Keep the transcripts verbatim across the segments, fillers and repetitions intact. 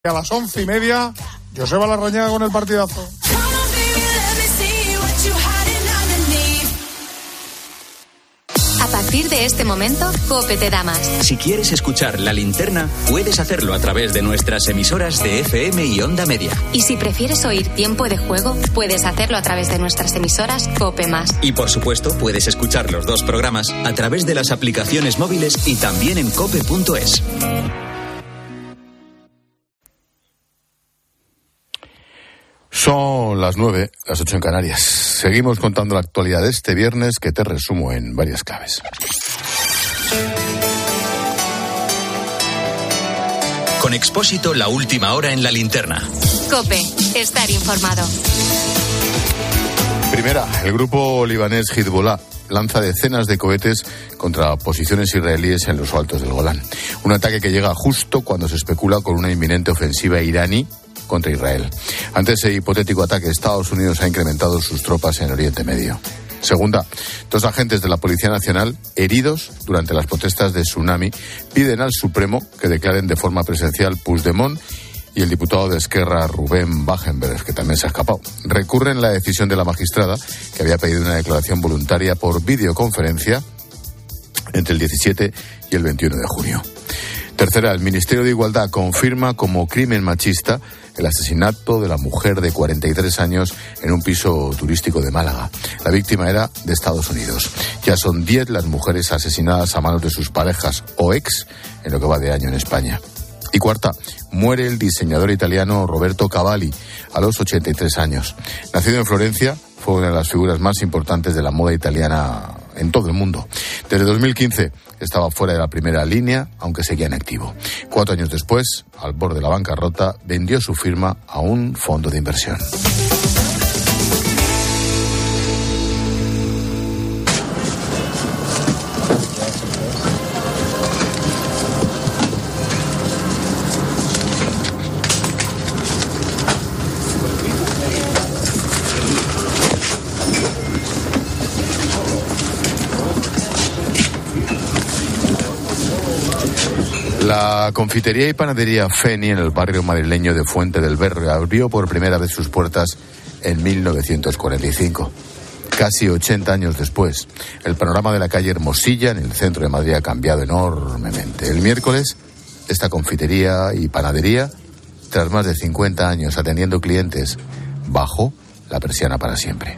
A las once y media, Joseba Larrañaga con el partidazo. A partir de este momento, COPE te da más. Si quieres escuchar La Linterna, puedes hacerlo a través de nuestras emisoras de F M y Onda Media. Y si prefieres oír Tiempo de Juego, puedes hacerlo a través de nuestras emisoras COPE más. Y por supuesto, puedes escuchar los dos programas a través de las aplicaciones móviles y también en cope punto es. Son las nueve, las ocho en Canarias. Seguimos contando la actualidad de este viernes, que te resumo en varias claves. Con Expósito, la última hora en La Linterna. COPE, estar informado. Primera, el grupo libanés Hezbollah lanza decenas de cohetes contra posiciones israelíes en los altos del Golán. Un ataque que llega justo cuando se especula con una inminente ofensiva iraní contra Israel. Ante ese hipotético ataque, Estados Unidos ha incrementado sus tropas en Oriente Medio. Segunda, dos agentes de la Policía Nacional heridos durante las protestas de Tsunami piden al Supremo que declaren de forma presencial Puigdemont y el diputado de Esquerra, Rubén Wagenberg, que también se ha escapado. Recurren la decisión de la magistrada, que había pedido una declaración voluntaria por videoconferencia entre el diecisiete y el veintiuno de junio. Tercera, el Ministerio de Igualdad confirma como crimen machista el asesinato de la mujer de cuarenta y tres años en un piso turístico de Málaga. La víctima era de Estados Unidos. Ya son diez las mujeres asesinadas a manos de sus parejas o ex en lo que va de año en España. Y cuarta, muere el diseñador italiano Roberto Cavalli a los ochenta y tres años. Nacido en Florencia, fue una de las figuras más importantes de la moda italiana en todo el mundo. Desde dos mil quince estaba fuera de la primera línea, aunque seguía en activo. Cuatro años después, al borde de la bancarrota, vendió su firma a un fondo de inversión. La confitería y panadería Feni en el barrio madrileño de Fuente del Berro abrió por primera vez sus puertas en mil novecientos cuarenta y cinco. Casi ochenta años después, el panorama de la calle Hermosilla en el centro de Madrid ha cambiado enormemente. El miércoles, esta confitería y panadería, tras más de cincuenta años atendiendo clientes, bajó la persiana para siempre.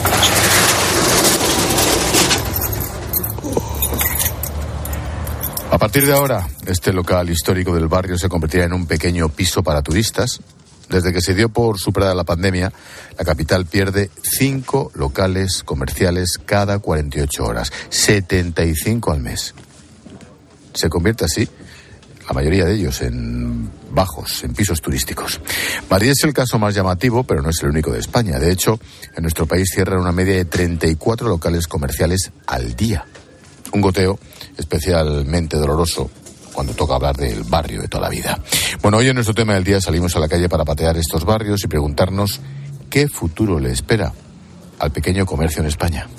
A partir de ahora, este local histórico del barrio se convertirá en un pequeño piso para turistas. Desde que se dio por superada la pandemia, la capital pierde cinco locales comerciales cada cuarenta y ocho horas, setenta y cinco al mes. Se convierte así, la mayoría de ellos, en bajos, en pisos turísticos. Madrid es el caso más llamativo, pero no es el único de España. De hecho, en nuestro país cierran una media de treinta y cuatro locales comerciales al día. Un goteo especialmente doloroso cuando toca hablar del barrio de toda la vida. Bueno, hoy en nuestro tema del día salimos a la calle para patear estos barrios y preguntarnos qué futuro le espera al pequeño comercio en España.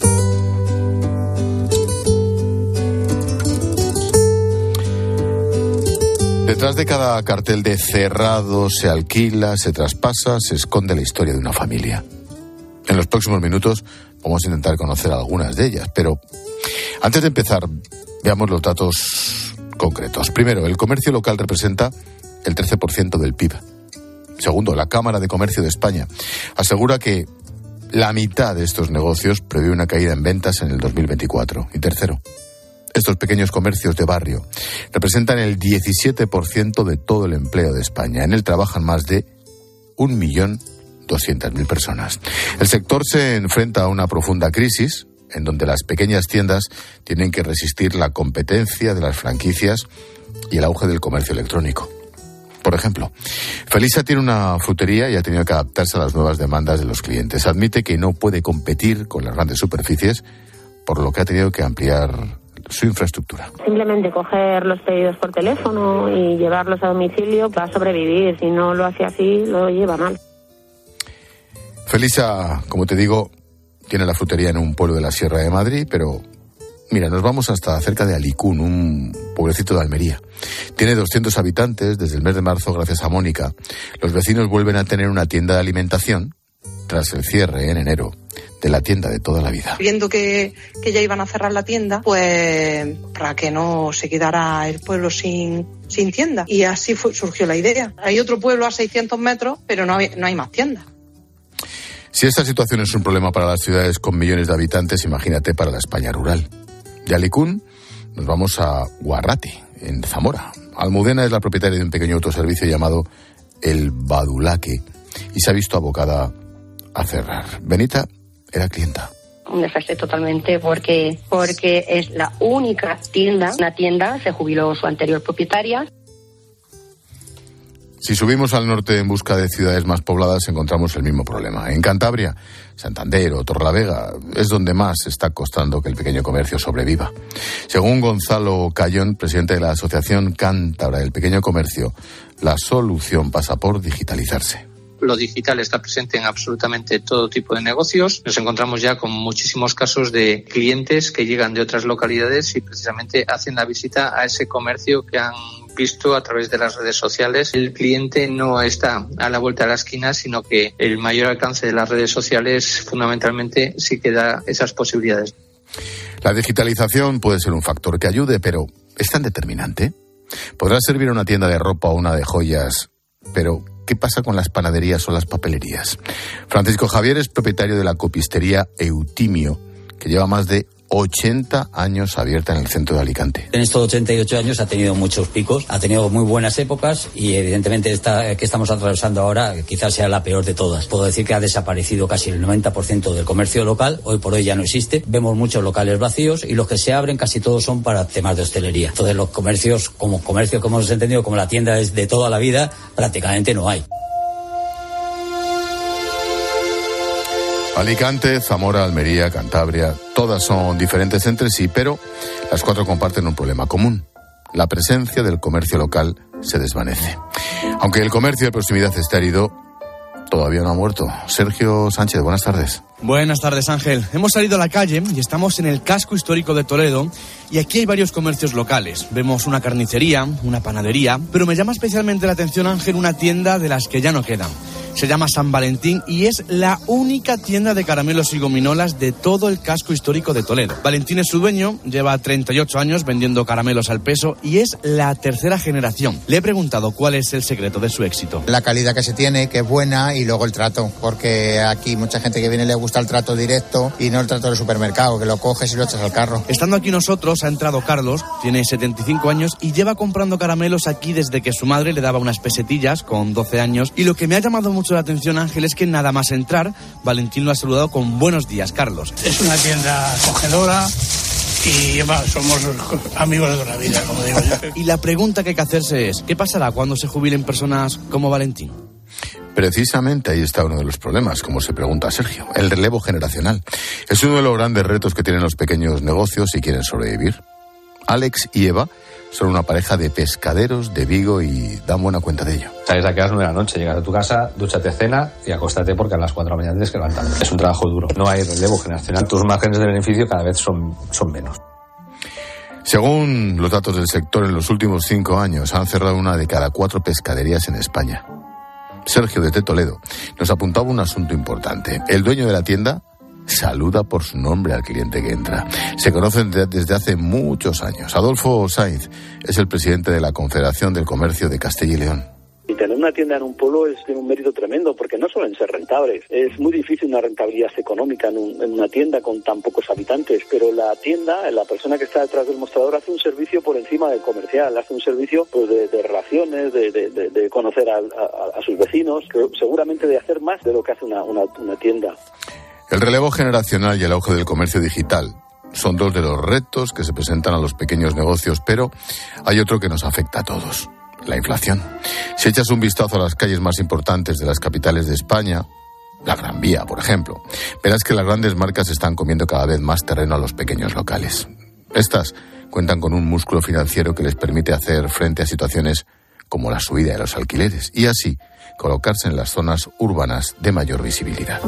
Detrás de cada cartel de cerrado, se alquila, se traspasa, se esconde la historia de una familia. En los próximos minutos vamos a intentar conocer algunas de ellas, pero antes de empezar, veamos los datos concretos. Primero, el comercio local representa el trece por ciento del P I B. Segundo, la Cámara de Comercio de España asegura que la mitad de estos negocios prevé una caída en ventas en el dos mil veinticuatro. Y tercero, estos pequeños comercios de barrio representan el diecisiete por ciento de todo el empleo de España. En él trabajan más de un millón doscientas mil personas. El sector se enfrenta a una profunda crisis en donde las pequeñas tiendas tienen que resistir la competencia de las franquicias y el auge del comercio electrónico. Por ejemplo, Felisa tiene una frutería y ha tenido que adaptarse a las nuevas demandas de los clientes. Admite que no puede competir con las grandes superficies, por lo que ha tenido que ampliar su infraestructura. Simplemente coger los pedidos por teléfono y llevarlos a domicilio para sobrevivir. Si no lo hace así, lo lleva mal. Felisa, como te digo, tiene la frutería en un pueblo de la Sierra de Madrid, pero Mira, nos vamos hasta cerca de Alicún, un pueblecito de Almería. Tiene doscientos habitantes desde el mes de marzo gracias a Mónica. Los vecinos vuelven a tener una tienda de alimentación tras el cierre en enero de la tienda de toda la vida. Viendo que, que ya iban a cerrar la tienda, pues para que no se quedara el pueblo sin, sin tienda. Y así fue, surgió la idea. Hay otro pueblo a seiscientos metros, pero no hay, no hay más tiendas. Si esta situación es un problema para las ciudades con millones de habitantes, imagínate para la España rural. De Alicún nos vamos a Guarrate, en Zamora. Almudena es la propietaria de un pequeño autoservicio llamado El Badulaque y se ha visto abocada a cerrar. Benita era clienta. Un desastre totalmente porque, porque es la única tienda, una tienda, se jubiló su anterior propietaria. Si subimos al norte en busca de ciudades más pobladas, encontramos el mismo problema. En Cantabria, Santander o Torrelavega es donde más está costando que el pequeño comercio sobreviva. Según Gonzalo Cayón, presidente de la Asociación Cántabra del Pequeño Comercio, la solución pasa por digitalizarse. Lo digital está presente en absolutamente todo tipo de negocios. Nos encontramos ya con muchísimos casos de clientes que llegan de otras localidades y precisamente hacen la visita a ese comercio que han visto a través de las redes sociales. El cliente no está a la vuelta de la esquina, sino que el mayor alcance de las redes sociales fundamentalmente sí que da esas posibilidades. La digitalización puede ser un factor que ayude, pero ¿es tan determinante? Podrá servir a una tienda de ropa o una de joyas, pero ¿qué pasa con las panaderías o las papelerías? Francisco Javier es propietario de la copistería Eutimio, que lleva más de ochenta años abierta en el centro de Alicante. En estos ochenta y ocho años ha tenido muchos picos, ha tenido muy buenas épocas y evidentemente esta que estamos atravesando ahora quizás sea la peor de todas. Puedo decir que ha desaparecido casi el noventa por ciento del comercio local, hoy por hoy ya no existe. Vemos muchos locales vacíos y los que se abren casi todos son para temas de hostelería. Entonces los comercios, como comercio que hemos entendido, como la tienda es de toda la vida, prácticamente no hay. Alicante, Zamora, Almería, Cantabria, todas son diferentes entre sí, pero las cuatro comparten un problema común. La presencia del comercio local se desvanece. Aunque el comercio de proximidad esté herido, todavía no ha muerto. Sergio Sánchez, buenas tardes. Buenas tardes, Ángel. Hemos salido a la calle y estamos en el casco histórico de Toledo y aquí hay varios comercios locales. Vemos una carnicería, una panadería, pero me llama especialmente la atención, Ángel, una tienda de las que ya no quedan. Se llama San Valentín y es la única tienda de caramelos y gominolas de todo el casco histórico de Toledo. Valentín es su dueño, lleva treinta y ocho años vendiendo caramelos al peso y es la tercera generación. Le he preguntado cuál es el secreto de su éxito. La calidad que se tiene, que es buena, y luego el trato, porque aquí mucha gente que viene le gusta el trato directo y no el trato del supermercado, que lo coges y lo echas al carro. Estando aquí nosotros ha entrado Carlos, tiene setenta y cinco años y lleva comprando caramelos aquí desde que su madre le daba unas pesetillas con doce años, y lo que me ha llamado mucho la atención, Ángel, es que nada más entrar, Valentín lo ha saludado con buenos días, Carlos. Es una tienda acogedora y bueno, somos amigos de toda la vida, como digo yo. Y la pregunta que hay que hacerse es, ¿qué pasará cuando se jubilen personas como Valentín? Precisamente ahí está uno de los problemas, como se pregunta Sergio, el relevo generacional. Es uno de los grandes retos que tienen los pequeños negocios si quieren sobrevivir. Alex y Eva son una pareja de pescaderos de Vigo y dan buena cuenta de ello. Sales aquí a las nueve de la noche, llegas a tu casa, dúchate, cena y acóstate porque a las cuatro de la mañana tienes que levantarte. Es un trabajo duro, no hay relevo generacional, tus márgenes de beneficio cada vez son, son menos. Según los datos del sector, en los últimos cinco años han cerrado una de cada cuatro pescaderías en España. Sergio, desde Toledo, nos apuntaba un asunto importante. El dueño de la tienda saluda por su nombre al cliente que entra. Se conocen desde hace muchos años. Adolfo Sainz es el presidente de la Confederación del Comercio de Castilla y León. Y tener una tienda en un pueblo es tiene un mérito tremendo porque no suelen ser rentables. Es muy difícil una rentabilidad económica en, un, en una tienda con tan pocos habitantes, pero la tienda, la persona que está detrás del mostrador hace un servicio por encima del comercial, hace un servicio pues de, de relaciones, de, de, de, de conocer a, a, a sus vecinos, que seguramente de hacer más de lo que hace una, una, una tienda. El relevo generacional y el auge del comercio digital son dos de los retos que se presentan a los pequeños negocios, pero hay otro que nos afecta a todos: la inflación. Si echas un vistazo a las calles más importantes de las capitales de España, la Gran Vía, por ejemplo, verás que las grandes marcas están comiendo cada vez más terreno a los pequeños locales. Estas cuentan con un músculo financiero que les permite hacer frente a situaciones como la subida de los alquileres y así colocarse en las zonas urbanas de mayor visibilidad.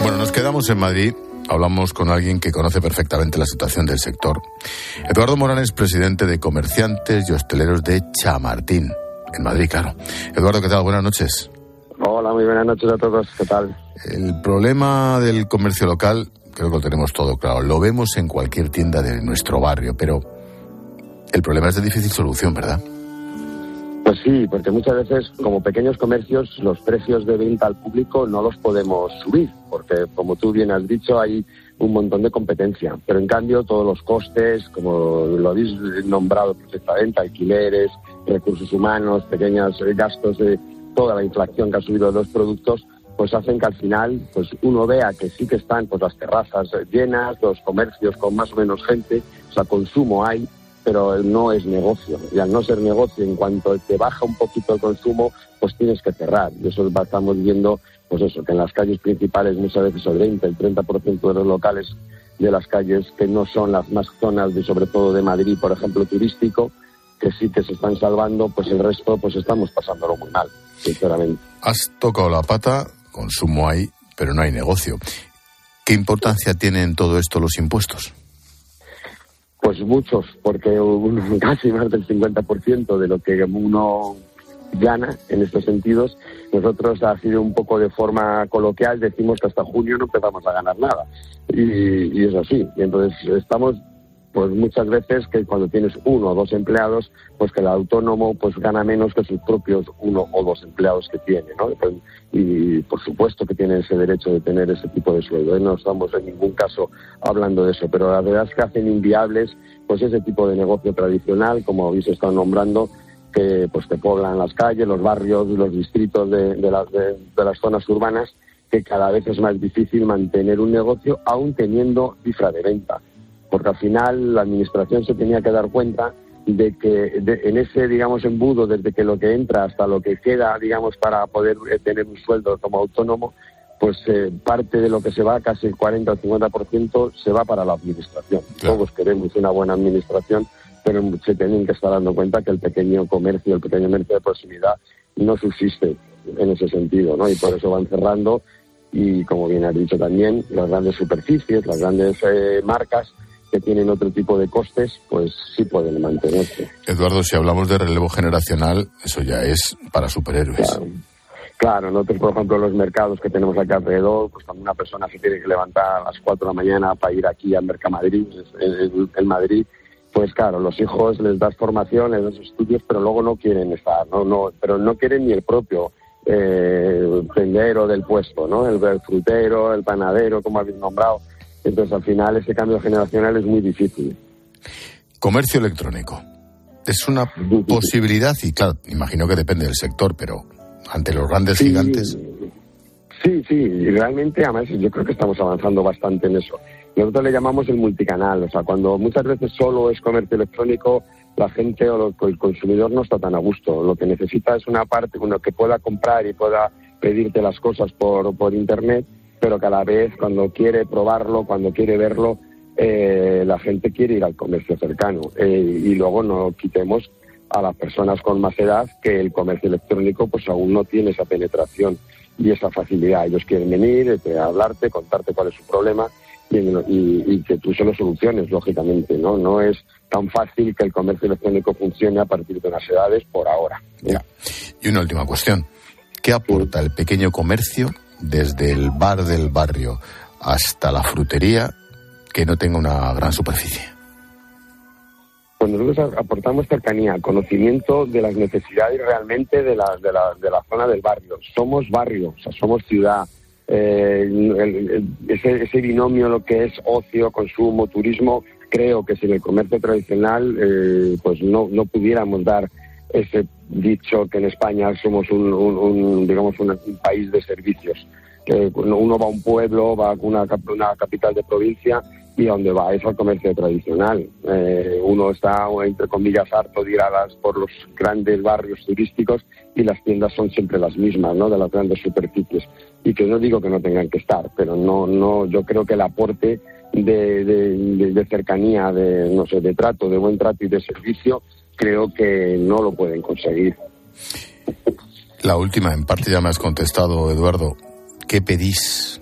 Bueno, nos quedamos en Madrid. Hablamos con alguien que conoce perfectamente la situación del sector. Eduardo Morán es presidente de Comerciantes y Hosteleros de Chamartín, en Madrid, claro. Eduardo, ¿qué tal? Buenas noches. Hola, muy buenas noches a todos. ¿Qué tal? El problema del comercio local, creo que lo tenemos todo claro. Lo vemos en cualquier tienda de nuestro barrio, pero el problema es de difícil solución, ¿verdad? Pues sí, porque muchas veces, como pequeños comercios, los precios de venta al público no los podemos subir, porque, como tú bien has dicho, hay un montón de competencia. Pero, en cambio, todos los costes, como lo habéis nombrado perfectamente, alquileres, recursos humanos, pequeños gastos de toda la inflación que ha subido los productos, pues hacen que al final pues uno vea que sí que están pues las terrazas llenas, los comercios con más o menos gente, o sea, consumo hay, pero no es negocio. Y al no ser negocio, en cuanto te baja un poquito el consumo, pues tienes que cerrar. Y eso estamos viendo, pues eso, que en las calles principales muchas veces el veinte, el treinta por ciento de los locales de las calles que no son las más zonas, de sobre todo de Madrid, por ejemplo, turístico, que sí que se están salvando, pues el resto pues estamos pasándolo muy mal, sinceramente. Has tocado la pata, consumo hay, pero no hay negocio. ¿Qué importancia tienen en todo esto los impuestos? Pues muchos, porque un, casi más del cincuenta por ciento de lo que uno gana en estos sentidos, nosotros ha sido un poco de forma coloquial, decimos que hasta junio no empezamos a ganar nada. Y, y es así. Y entonces estamos, pues muchas veces que cuando tienes uno o dos empleados, pues que el autónomo pues gana menos que sus propios uno o dos empleados que tiene, ¿no? Y por supuesto que tiene ese derecho de tener ese tipo de sueldo, ¿eh? No estamos en ningún caso hablando de eso, pero la verdad es que hacen inviables pues ese tipo de negocio tradicional, como habéis estado nombrando, que pues te poblan las calles, los barrios, los distritos de, de, las, de, de las zonas urbanas, que cada vez es más difícil mantener un negocio aún teniendo cifra de venta. Porque al final la administración se tenía que dar cuenta de que de, en ese, digamos, embudo, desde que lo que entra hasta lo que queda, digamos, para poder eh, tener un sueldo como autónomo, pues eh, parte de lo que se va, casi el cuarenta o cincuenta por ciento, se va para la administración. Claro. Todos queremos una buena administración, pero se tienen que estar dando cuenta que el pequeño comercio, el pequeño comercio de proximidad no subsiste en ese sentido, ¿no? Y por eso van cerrando y, como bien has dicho también, las grandes superficies, las grandes eh, marcas, que tienen otro tipo de costes, pues sí pueden mantenerse. Eduardo, si hablamos de relevo generacional, eso ya es para superhéroes. Claro, claro, nosotros, por ejemplo, los mercados que tenemos aquí alrededor, pues cuando una persona se tiene que levantar a las cuatro de la mañana para ir aquí al Mercamadrid, en, en Madrid, pues claro, los hijos les das formación, les das estudios, pero luego no quieren estar, no, no, pero no quieren ni el propio eh, tendero del puesto, ¿no? El, el frutero, el panadero, como habéis nombrado. Entonces, al final, ese cambio generacional es muy difícil. Comercio electrónico. Es una posibilidad, y claro, imagino que depende del sector, pero ante los grandes sí, gigantes... Sí, sí, y realmente, además, yo creo que estamos avanzando bastante en eso. Nosotros le llamamos el multicanal, o sea, cuando muchas veces solo es comercio electrónico, la gente o el consumidor no está tan a gusto. Lo que necesita es una parte, uno que pueda comprar y pueda pedirte las cosas por, por internet, pero que a la vez, cuando quiere probarlo, cuando quiere verlo, eh, la gente quiere ir al comercio cercano. Eh, y luego no quitemos a las personas con más edad que el comercio electrónico pues aún no tiene esa penetración y esa facilidad. Ellos quieren venir, eh, hablarte, contarte cuál es su problema y, y, y que tú se lo soluciones, lógicamente, ¿no? No es tan fácil que el comercio electrónico funcione a partir de unas edades por ahora. Ya. Y una última cuestión. ¿Qué aporta el pequeño comercio desde el bar del barrio hasta la frutería que no tenga una gran superficie? Pues nosotros aportamos cercanía, conocimiento de las necesidades realmente de la, de la, de la zona del barrio. Somos barrio, o sea, somos ciudad. Eh, el, el, ese, ese binomio, lo que es ocio, consumo, turismo, creo que sin el comercio tradicional eh, pues no, no pudiéramos dar ese dicho que en España somos un, un, un digamos un, un país de servicios. Que uno va a un pueblo, va a una, una capital de provincia y a donde va es al comercio tradicional. Eh, uno está, entre comillas, harto de ir a las, por los grandes barrios turísticos y las tiendas son siempre las mismas, ¿no? De las grandes superficies. Y que no digo que no tengan que estar, pero no, no, yo creo que el aporte de, de, de, de cercanía, de, no sé, de trato, de buen trato y de servicio, creo que no lo pueden conseguir. La última, en parte ya me has contestado, Eduardo. ¿Qué pedís?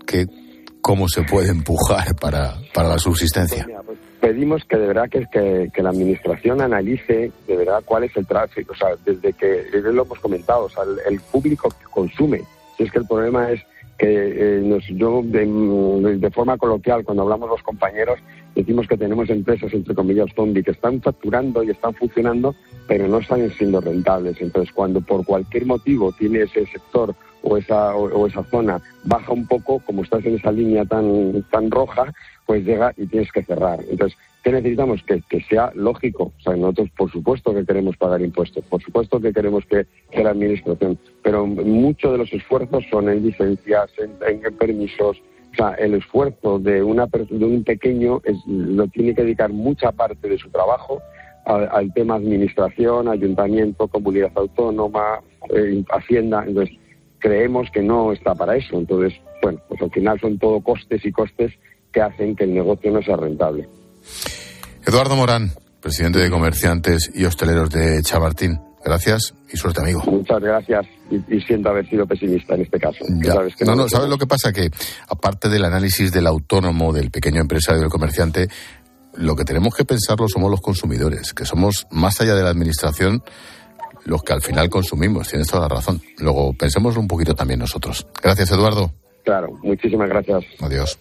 que cómo se puede empujar para, para la subsistencia. Pues mira, pues pedimos que de verdad que, que, que la administración analice de verdad cuál es el tráfico, o sea, desde que, desde lo hemos comentado, o sea, el, el público que consume. Si es que el problema es que eh, nos, yo de, de forma coloquial, cuando hablamos los compañeros, decimos que tenemos empresas, entre comillas, zombie, que están facturando y están funcionando, pero no están siendo rentables. Entonces, cuando por cualquier motivo tiene ese sector o esa, o, o esa zona baja un poco, como estás en esa línea tan, tan roja, pues llega y tienes que cerrar. Entonces, ¿qué necesitamos? Que, que sea lógico. O sea, nosotros, por supuesto que queremos pagar impuestos, por supuesto que queremos que sea la administración, pero muchos de los esfuerzos son en licencias, en, en permisos. O sea, el esfuerzo de, una, de un pequeño es, lo tiene que dedicar mucha parte de su trabajo al, al tema administración, ayuntamiento, comunidad autónoma, eh, hacienda. Entonces, creemos que no está para eso. Entonces, bueno, pues al final son todo costes y costes que hacen que el negocio no sea rentable. Eduardo Morán, presidente de Comerciantes y Hosteleros de Chamartín. Gracias y suerte, amigo. Muchas gracias y, y siento haber sido pesimista en este caso. Ya. Sabes que no, no, no, ¿sabes lo que pasa? Que aparte del análisis del autónomo, del pequeño empresario, del comerciante, lo que tenemos que pensarlo somos los consumidores, que somos, más allá de la administración, los que al final consumimos. Tienes toda la razón. Luego, pensémoslo un poquito también nosotros. Gracias, Eduardo. Claro, muchísimas gracias. Adiós.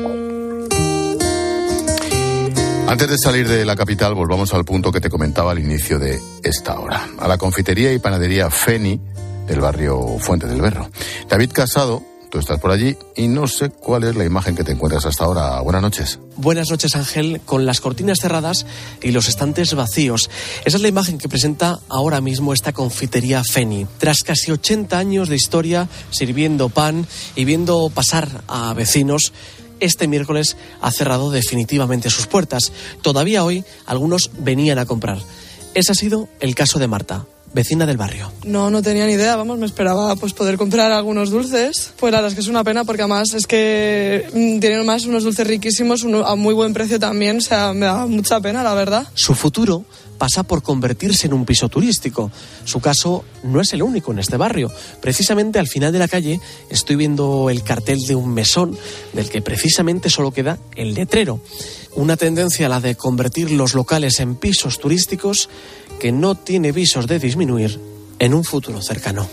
Antes de salir de la capital, volvamos al punto que te comentaba al inicio de esta hora, a la confitería y panadería Feni del barrio Fuente del Berro. David Casado, tú estás por allí y no sé cuál es la imagen que te encuentras hasta ahora. Buenas noches. Buenas noches, Ángel, con las cortinas cerradas y los estantes vacíos. Esa es la imagen que presenta ahora mismo esta confitería Feni. Tras casi ochenta años de historia, sirviendo pan y viendo pasar a vecinos, este miércoles ha cerrado definitivamente sus puertas. Todavía hoy algunos venían a comprar. Ese ha sido el caso de Marta, vecina del barrio. No, no tenía ni idea, vamos, me esperaba pues poder comprar algunos dulces. Pues la verdad es que es una pena porque además es que mmm, tienen más unos dulces riquísimos uno, a muy buen precio también, o sea, me da mucha pena, la verdad. Su futuro pasa por convertirse en un piso turístico. Su caso no es el único en este barrio. Precisamente al final de la calle estoy viendo el cartel de un mesón del que precisamente solo queda el letrero. Una tendencia a la de convertir los locales en pisos turísticos que no tiene visos de disminuir en un futuro cercano.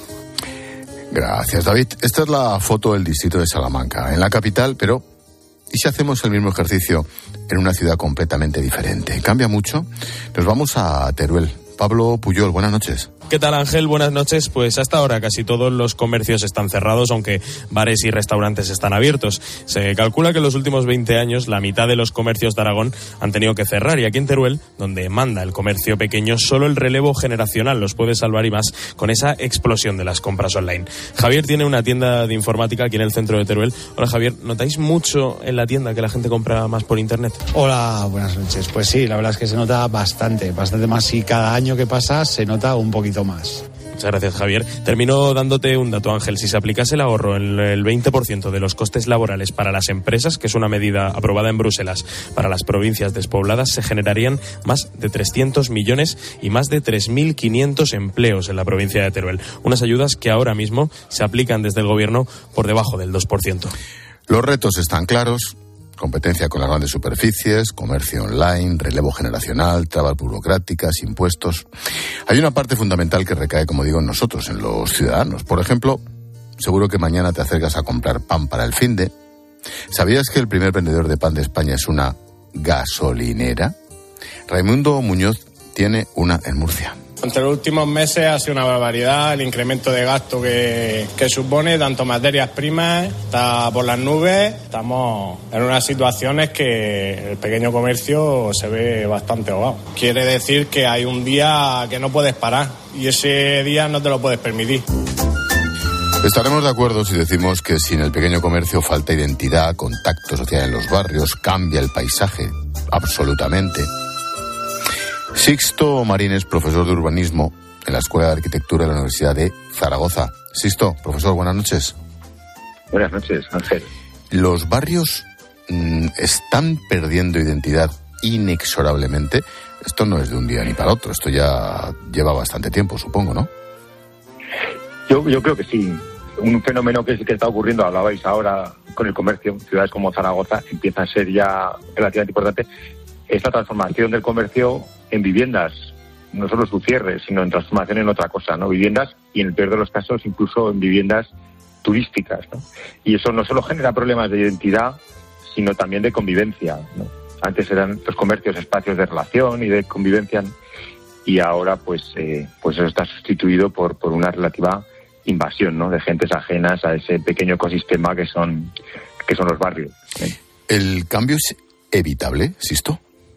Gracias, David. Esta es la foto del distrito de Salamanca, en la capital, pero ¿y si hacemos el mismo ejercicio en una ciudad completamente diferente? ¿Cambia mucho? Nos vamos a Teruel. Pablo Puyol, buenas noches. ¿Qué tal, Ángel? Buenas noches. Pues hasta ahora casi todos los comercios están cerrados, aunque bares y restaurantes están abiertos. Se calcula que en los últimos veinte años la mitad de los comercios de Aragón han tenido que cerrar, y aquí en Teruel, donde manda el comercio pequeño, solo el relevo generacional los puede salvar, y más con esa explosión de las compras online. Javier tiene una tienda de informática aquí en el centro de Teruel. Hola, Javier, ¿notáis mucho en la tienda que la gente compra más por internet? Hola, buenas noches. Pues sí, la verdad es que se nota bastante, bastante más, y cada año que pasa se nota un poquito más. Muchas gracias, Javier. Termino dándote un dato, Ángel. Si se aplicase el ahorro en el veinte por ciento de los costes laborales para las empresas, que es una medida aprobada en Bruselas para las provincias despobladas, se generarían más de trescientos millones y más de tres mil quinientos empleos en la provincia de Teruel. Unas ayudas que ahora mismo se aplican desde el gobierno por debajo del dos por ciento. Los retos están claros. Competencia con las grandes superficies, comercio online, relevo generacional, trabas burocráticas, impuestos. Hay una parte fundamental que recae, como digo, en nosotros, en los ciudadanos. Por ejemplo, seguro que mañana te acercas a comprar pan para el finde. ¿Sabías que el primer vendedor de pan de España es una gasolinera? Raimundo Muñoz tiene una en Murcia. Entre los últimos meses ha sido una barbaridad el incremento de gasto que, que supone, tanto materias primas, está por las nubes. Estamos en unas situaciones que el pequeño comercio se ve bastante ahogado. Quiere decir que hay un día que no puedes parar y ese día no te lo puedes permitir. Estaremos de acuerdo si decimos que sin el pequeño comercio falta identidad, contacto social en los barrios, cambia el paisaje, absolutamente. Sixto Marín es profesor de urbanismo en la Escuela de Arquitectura de la Universidad de Zaragoza. Sixto, profesor, buenas noches. Buenas noches, Ángel. ¿Los barrios mmm, están perdiendo identidad inexorablemente? Esto no es de un día ni para otro, esto ya lleva bastante tiempo, supongo, ¿no? Yo, yo creo que sí. un fenómeno que, que está ocurriendo, hablabais ahora con el comercio, ciudades como Zaragoza empieza a ser ya relativamente importante, es la transformación del comercio en viviendas, no solo su cierre, sino en transformación en otra cosa, ¿no? Viviendas y en el peor de los casos incluso en viviendas turísticas, ¿no? Y eso no solo genera problemas de identidad, sino también de convivencia, ¿no? Antes eran los comercios espacios de relación y de convivencia, y ahora pues eh, pues eso está sustituido por por una relativa invasión, ¿no? De gentes ajenas a ese pequeño ecosistema que son que son los barrios, ¿eh? ¿El cambio es evitable, Sisto?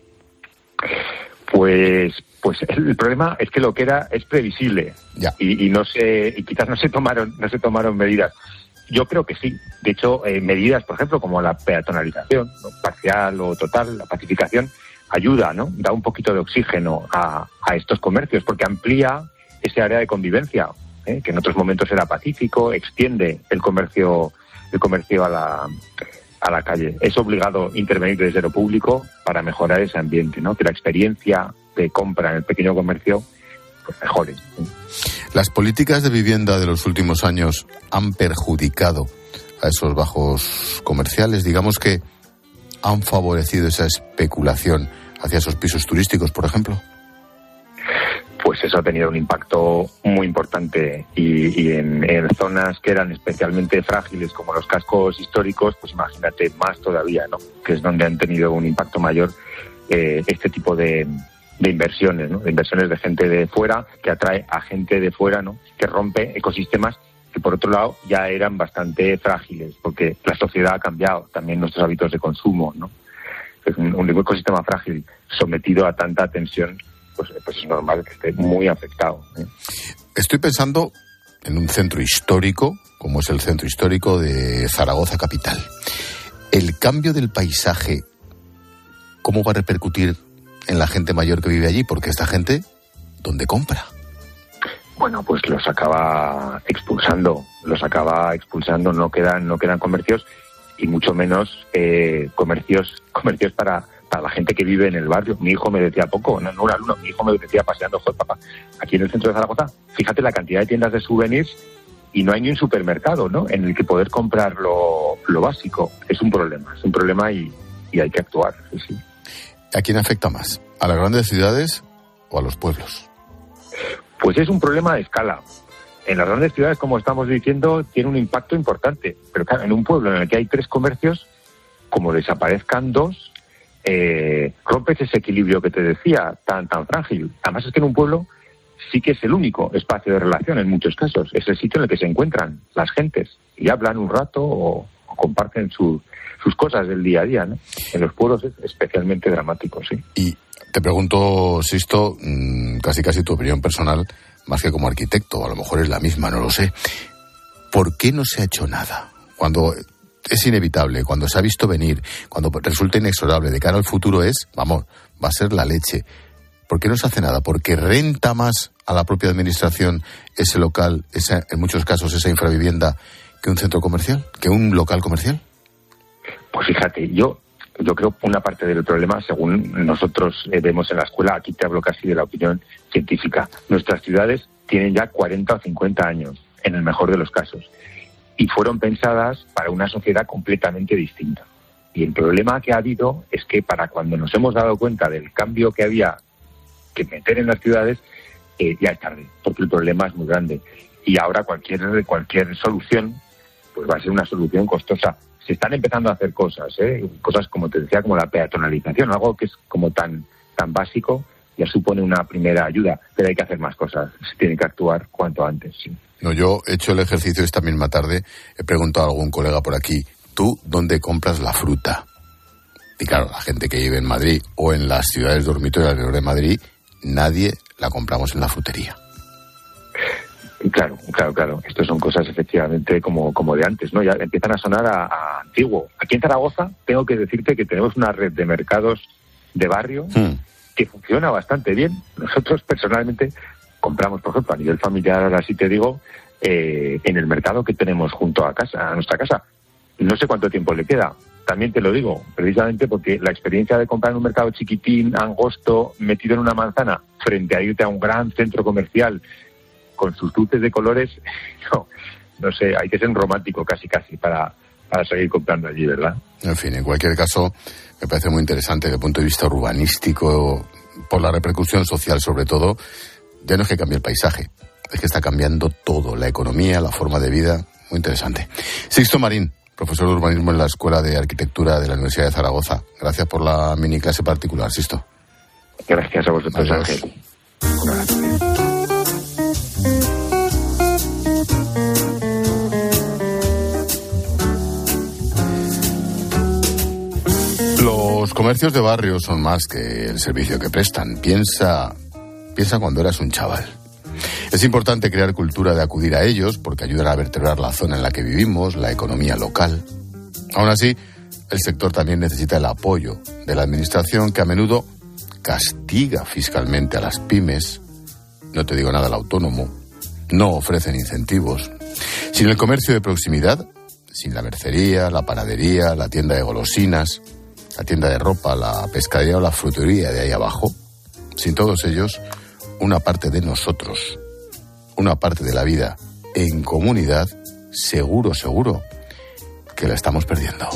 Pues pues el problema es que lo que era es previsible. Ya. Y, y no se y quizás no se tomaron no se tomaron medidas. Yo creo que sí. De hecho, eh, medidas, por ejemplo, como la peatonalización, ¿no? Parcial o total, la pacificación, ayuda, ¿no? Da un poquito de oxígeno a, a estos comercios, porque amplía ese área de convivencia, ¿eh? Que en otros momentos era pacífico, extiende el comercio, el comercio a la, a la calle. Es obligado intervenir desde lo público para mejorar ese ambiente, ¿no? Que la experiencia de compra en el pequeño comercio pues mejore, ¿eh? ¿Las políticas de vivienda de los últimos años han perjudicado a esos bajos comerciales? Digamos que han favorecido esa especulación hacia esos pisos turísticos, por ejemplo. Pues eso ha tenido un impacto muy importante y, y en, en zonas que eran especialmente frágiles como los cascos históricos, pues imagínate más todavía, ¿no? Que es donde han tenido un impacto mayor eh, este tipo de, de inversiones, ¿no? De inversiones de gente de fuera que atrae a gente de fuera, ¿no? Que rompe ecosistemas que por otro lado ya eran bastante frágiles, porque la sociedad ha cambiado, también nuestros hábitos de consumo, ¿no? Es un, un ecosistema frágil sometido a tanta tensión, pues, pues es normal que esté muy afectado, ¿eh? Estoy pensando en un centro histórico, como es el centro histórico de Zaragoza capital. El cambio del paisaje, ¿cómo va a repercutir en la gente mayor que vive allí? Porque esta gente, ¿dónde compra? Bueno, pues los acaba expulsando, los acaba expulsando, no quedan, no quedan comercios y mucho menos eh, comercios, comercios para, para la gente que vive en el barrio. Mi hijo me decía poco, no, no un alumno, mi hijo me decía paseando, joder, papá, aquí en el centro de Zaragoza, fíjate la cantidad de tiendas de souvenirs y no hay ni un supermercado, ¿no? En el que poder comprar lo, lo básico. Es un problema, es un problema y, y hay que actuar, sí, sí. ¿A quién afecta más? ¿A las grandes ciudades o a los pueblos? Pues es un problema de escala. En las grandes ciudades, como estamos diciendo, tiene un impacto importante. Pero claro, en un pueblo en el que hay tres comercios, como desaparezcan dos, eh, rompes ese equilibrio que te decía, tan tan frágil. Además es que en un pueblo sí que es el único espacio de relación en muchos casos. Es el sitio en el que se encuentran las gentes y hablan un rato o, o comparten su, sus cosas del día a día, ¿no? En los pueblos es especialmente dramático, sí. Y te pregunto, Sisto, casi casi tu opinión personal, más que como arquitecto, a lo mejor es la misma, no lo sé. ¿Por qué no se ha hecho nada? Cuando es inevitable, cuando se ha visto venir, cuando resulta inexorable, de cara al futuro es, vamos, va a ser la leche. ¿Por qué no se hace nada? ¿Porque renta más a la propia administración ese local, esa, en muchos casos esa infravivienda, que un centro comercial, que un local comercial? Pues fíjate, yo... Yo creo que una parte del problema, según nosotros eh, vemos en la escuela, aquí te hablo casi de la opinión científica, nuestras ciudades tienen ya cuarenta o cincuenta años, en el mejor de los casos, y fueron pensadas para una sociedad completamente distinta. Y el problema que ha habido es que para cuando nos hemos dado cuenta del cambio que había que meter en las ciudades, eh, ya es tarde, porque el problema es muy grande. Y ahora cualquier, cualquier solución pues va a ser una solución costosa. Se están empezando a hacer cosas, ¿eh? Cosas como te decía, como la peatonalización, algo que es como tan tan básico, ya supone una primera ayuda, pero hay que hacer más cosas, se tiene que actuar cuanto antes, sí. No, yo he hecho el ejercicio esta misma tarde, he preguntado a algún colega por aquí, ¿tú dónde compras la fruta? Y claro, la gente que vive en Madrid o en las ciudades dormitorias alrededor de Madrid, nadie la compramos en la frutería. Claro, claro, claro. Estas son cosas efectivamente como, como de antes, ¿no? Ya empiezan a sonar a, a antiguo. Aquí en Zaragoza tengo que decirte que tenemos una red de mercados de barrio hmm. que funciona bastante bien. Nosotros personalmente compramos, por ejemplo, a nivel familiar, ahora sí te digo, eh, en el mercado que tenemos junto a casa, a nuestra casa. No sé cuánto tiempo le queda. También te lo digo, precisamente porque la experiencia de comprar en un mercado chiquitín, angosto, metido en una manzana, frente a irte a un gran centro comercial con sus luces de colores, no, no sé, hay que ser un romántico casi casi para, para seguir comprando allí, ¿verdad? En fin, en cualquier caso, me parece muy interesante desde el punto de vista urbanístico, por la repercusión social sobre todo. Ya no es que cambie el paisaje, es que está cambiando todo, la economía, la forma de vida, muy interesante. Sixto Marín, profesor de urbanismo en la Escuela de Arquitectura de la Universidad de Zaragoza. Gracias por la mini clase particular, Sixto. Gracias a vosotros, Adiós. Ángel. Un abrazo. Los comercios de barrio son más que el servicio que prestan. Piensa, piensa cuando eras un chaval. Es importante crear cultura de acudir a ellos porque ayudan a vertebrar la zona en la que vivimos, la economía local. Aún así, el sector también necesita el apoyo de la administración, que a menudo castiga fiscalmente a las pymes. No te digo nada al autónomo. No ofrecen incentivos. Sin el comercio de proximidad, sin la mercería, la panadería, la tienda de golosinas, la tienda de ropa, la pescadería o la frutería de ahí abajo, sin todos ellos, una parte de nosotros, una parte de la vida en comunidad, seguro, seguro, que la estamos perdiendo.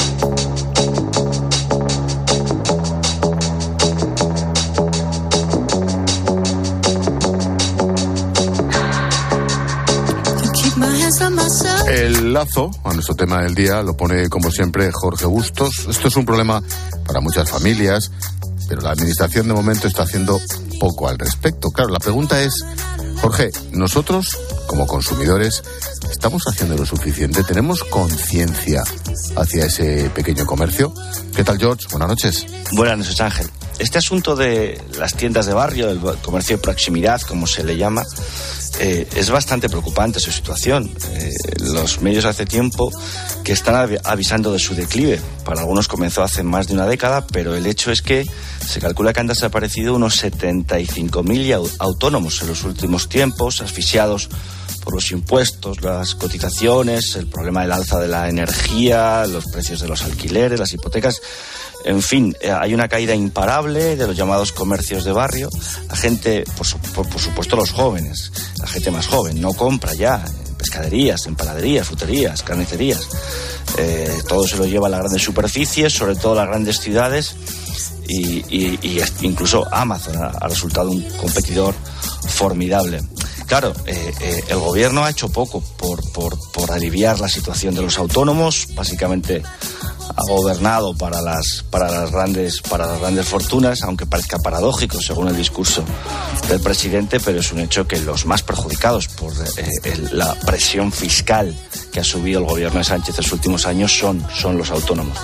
El lazo a nuestro tema del día lo pone, como siempre, Jorge Bustos. Esto es un problema para muchas familias, pero la administración de momento está haciendo poco al respecto. Claro, la pregunta es, Jorge, nosotros, como consumidores, ¿estamos haciendo lo suficiente? ¿Tenemos conciencia hacia ese pequeño comercio? ¿Qué tal, George? Buenas noches. Buenas noches, Ángel. Este asunto de las tiendas de barrio, el comercio de proximidad, como se le llama, eh, es bastante preocupante su situación. Eh, los medios hace tiempo que están av- avisando de su declive. Para algunos comenzó hace más de una década, pero el hecho es que se calcula que han desaparecido unos setenta y cinco mil autónomos en los últimos tiempos, asfixiados por los impuestos, las cotizaciones, el problema del alza de la energía, los precios de los alquileres, las hipotecas. En fin, hay una caída imparable de los llamados comercios de barrio. La gente, por, su, por, por supuesto los jóvenes, la gente más joven, no compra ya en pescaderías, en panaderías, fruterías, carnicerías. Eh, todo se lo lleva a las grandes superficies, sobre todo las grandes ciudades, y, y, y incluso Amazon ha, ha resultado un competidor formidable. Claro, eh, eh, el gobierno ha hecho poco por, por, por aliviar la situación de los autónomos. Básicamente ha gobernado para las, para las grandes, para las grandes fortunas, aunque parezca paradójico según el discurso del presidente, pero es un hecho que los más perjudicados por eh, el, la presión fiscal que ha subido el gobierno de Sánchez en los últimos años son, son los autónomos.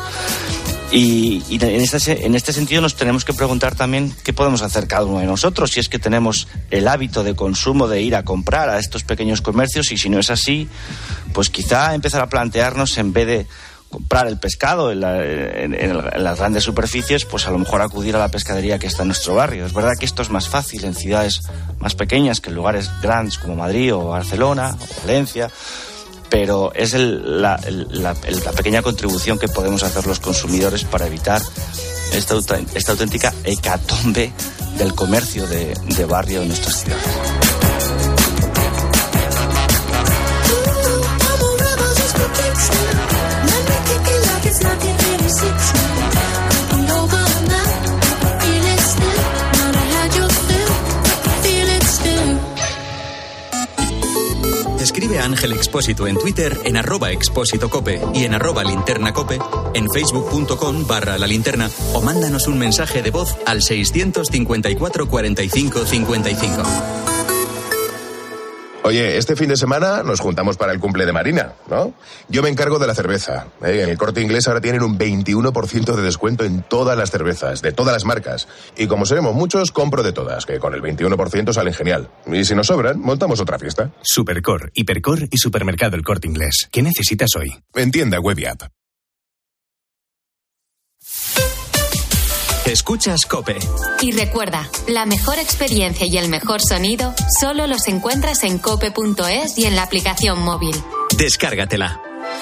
Y, y en, este, en este sentido nos tenemos que preguntar también qué podemos hacer cada uno de nosotros, si es que tenemos el hábito de consumo de ir a comprar a estos pequeños comercios, y si no es así, pues quizá empezar a plantearnos, en vez de comprar el pescado en, la, en, en, en las grandes superficies, pues a lo mejor acudir a la pescadería que está en nuestro barrio. Es verdad que esto es más fácil en ciudades más pequeñas que en lugares grandes como Madrid o Barcelona o Valencia, pero es el, la, el, la, el, la pequeña contribución que podemos hacer los consumidores para evitar esta, esta auténtica hecatombe del comercio de, de barrio en nuestras ciudades. Escribe a Ángel Expósito en Twitter en arroba expósito cope y en arroba linterna cope, en facebook.com barra la linterna, o mándanos un mensaje de voz al seiscientos cincuenta y cuatro cuarenta y cinco cincuenta y cinco. Oye, este fin de semana nos juntamos para el cumple de Marina, ¿no? Yo me encargo de la cerveza. ¿eh? En el Corte Inglés ahora tienen un veintiuno por ciento de descuento en todas las cervezas, de todas las marcas. Y como seremos muchos, compro de todas, que con el veintiuno por ciento salen genial. Y si nos sobran, montamos otra fiesta. Supercor, Hipercor y Supermercado El Corte Inglés. ¿Qué necesitas hoy? En tienda web y app. Escuchas COPE. Y recuerda, la mejor experiencia y el mejor sonido solo los encuentras en cope punto es y en la aplicación móvil. Descárgatela.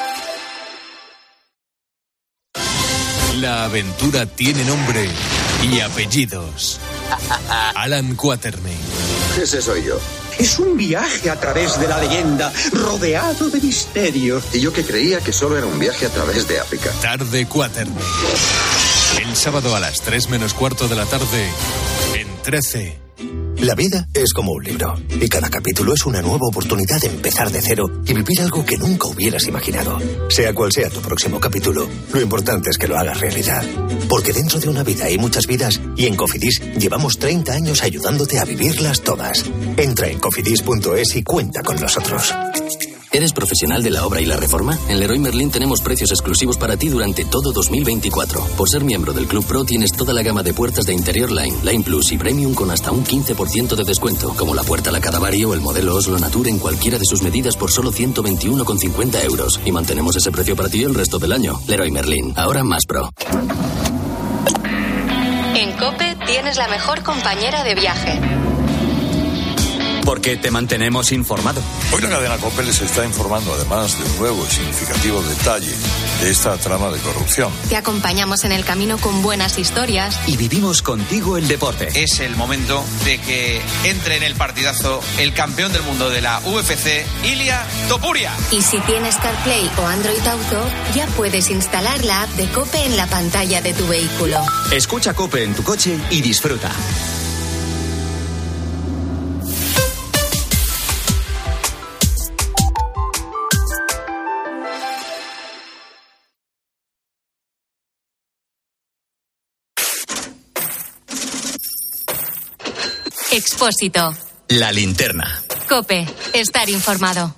La aventura tiene nombre y apellidos. Alan Quatermain. Ese soy yo. Es un viaje a través de la leyenda, rodeado de misterios. Y yo que creía que solo era un viaje a través de África. Tarde Quaternion. El sábado a las tres menos cuarto de la tarde, en trece. La vida es como un libro, y cada capítulo es una nueva oportunidad de empezar de cero y vivir algo que nunca hubieras imaginado. Sea cual sea tu próximo capítulo, lo importante es que lo hagas realidad. Porque dentro de una vida hay muchas vidas, y en Cofidis llevamos treinta años ayudándote a vivirlas todas. Entra en cofidis punto es y cuenta con nosotros. ¿Eres profesional de la obra y la reforma? En Leroy Merlin tenemos precios exclusivos para ti durante todo dos mil veinticuatro. Por ser miembro del Club Pro tienes toda la gama de puertas de interior Line, Line Plus y Premium con hasta un quince por ciento de descuento, como la puerta La Cadavari o el modelo Oslo Nature en cualquiera de sus medidas por solo ciento veintiuno con cincuenta euros. Y mantenemos ese precio para ti el resto del año. Leroy Merlin, ahora más pro. En COPE tienes la mejor compañera de viaje. Porque te mantenemos informado. Hoy la cadena COPE les está informando además de un nuevo y significativo detalle de esta trama de corrupción. Te acompañamos en el camino con buenas historias. Y vivimos contigo el deporte. Es el momento de que entre en el partidazo el campeón del mundo de la U F C, Ilia Topuria. Y si tienes CarPlay o Android Auto, ya puedes instalar la app de COPE en la pantalla de tu vehículo. Escucha COPE en tu coche y disfruta. Expósito. La linterna. COPE. Estar informado.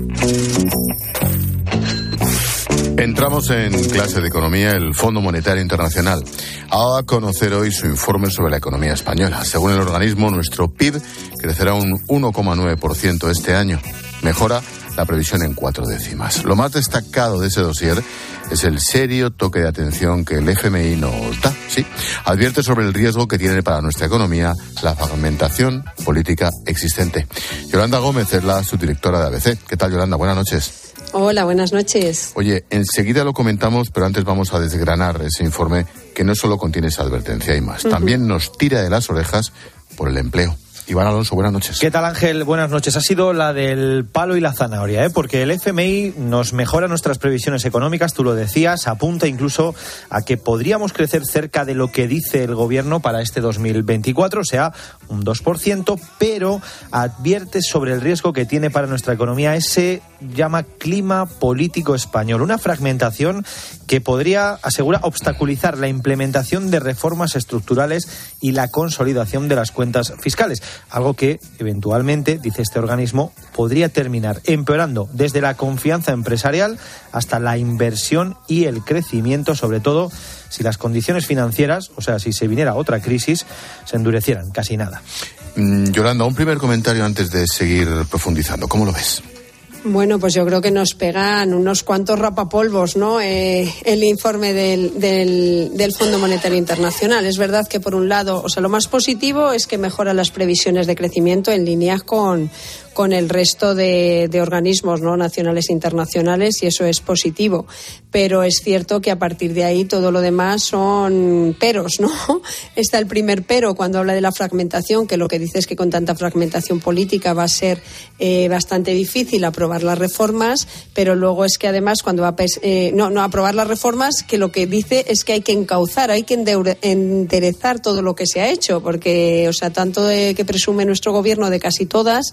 Entramos en clase de economía. El Fondo Monetario Internacional ha dado a conocer hoy su informe sobre la economía española. Según el organismo, nuestro P I B crecerá un uno coma nueve por ciento este año. Mejora la previsión en cuatro décimas. Lo más destacado de ese dossier es el serio toque de atención que el F M I nos da. Sí, advierte sobre el riesgo que tiene para nuestra economía la fragmentación política existente. Yolanda Gómez es la subdirectora de A B C. ¿Qué tal, Yolanda? Buenas noches. Hola, buenas noches. Oye, enseguida lo comentamos, pero antes vamos a desgranar ese informe que no solo contiene esa advertencia y más. Uh-huh. También nos tira de las orejas por el empleo. Iván Alonso, buenas noches. ¿Qué tal, Ángel? Buenas noches. Ha sido la del palo y la zanahoria, ¿eh? Porque el F M I nos mejora nuestras previsiones económicas, tú lo decías, apunta incluso a que podríamos crecer cerca de lo que dice el gobierno para este dos mil veinticuatro, o sea, un dos por ciento, pero advierte sobre el riesgo que tiene para nuestra economía ese llama clima político español, una fragmentación que podría, asegura, obstaculizar la implementación de reformas estructurales y la consolidación de las cuentas fiscales. Algo que, eventualmente, dice este organismo, podría terminar empeorando desde la confianza empresarial hasta la inversión y el crecimiento, sobre todo si las condiciones financieras, o sea, si se viniera otra crisis, se endurecieran casi nada. Mm, Yolanda, un primer comentario antes de seguir profundizando. ¿Cómo lo ves? Bueno, pues yo creo que nos pegan unos cuantos rapapolvos, ¿no? Eh, el informe del, del, del Fondo Monetario Internacional. Es verdad que, por un lado, o sea, lo más positivo es que mejora las previsiones de crecimiento en líneas con, con el resto de, de organismos, ¿no?, nacionales e internacionales, y eso es positivo. Pero es cierto que a partir de ahí todo lo demás son peros, ¿no? Está el primer pero cuando habla de la fragmentación, que lo que dice es que con tanta fragmentación política va a ser eh, bastante difícil aprobar las reformas, pero luego es que además cuando va a eh, no, no aprobar las reformas, que lo que dice es que hay que encauzar, hay que endeure, enderezar todo lo que se ha hecho, porque, o sea, tanto de que presume nuestro gobierno de casi todas,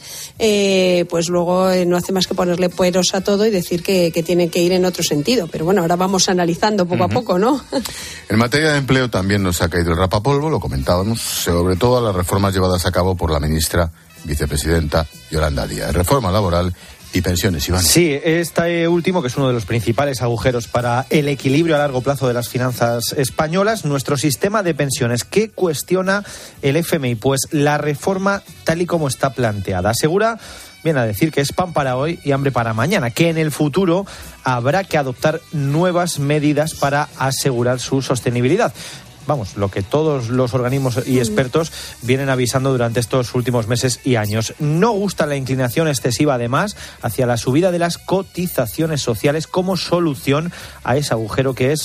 eh, pues luego eh, no hace más que ponerle peros a todo y decir que, que tiene que ir en otro sentido. Pero bueno, ahora vamos analizando poco uh-huh. a poco, ¿no? En materia de empleo también nos ha caído el rapapolvo, lo comentábamos, sobre todo a las reformas llevadas a cabo por la ministra vicepresidenta Yolanda Díaz. Reforma laboral y pensiones, Iván. Sí, este último, que es uno de los principales agujeros para el equilibrio a largo plazo de las finanzas españolas, nuestro sistema de pensiones. ¿Qué cuestiona el F M I? Pues la reforma tal y como está planteada. Asegura, viene a decir, que es pan para hoy y hambre para mañana, que en el futuro habrá que adoptar nuevas medidas para asegurar su sostenibilidad. Vamos, lo que todos los organismos y expertos vienen avisando durante estos últimos meses y años. No gusta la inclinación excesiva, además, hacia la subida de las cotizaciones sociales como solución a ese agujero que es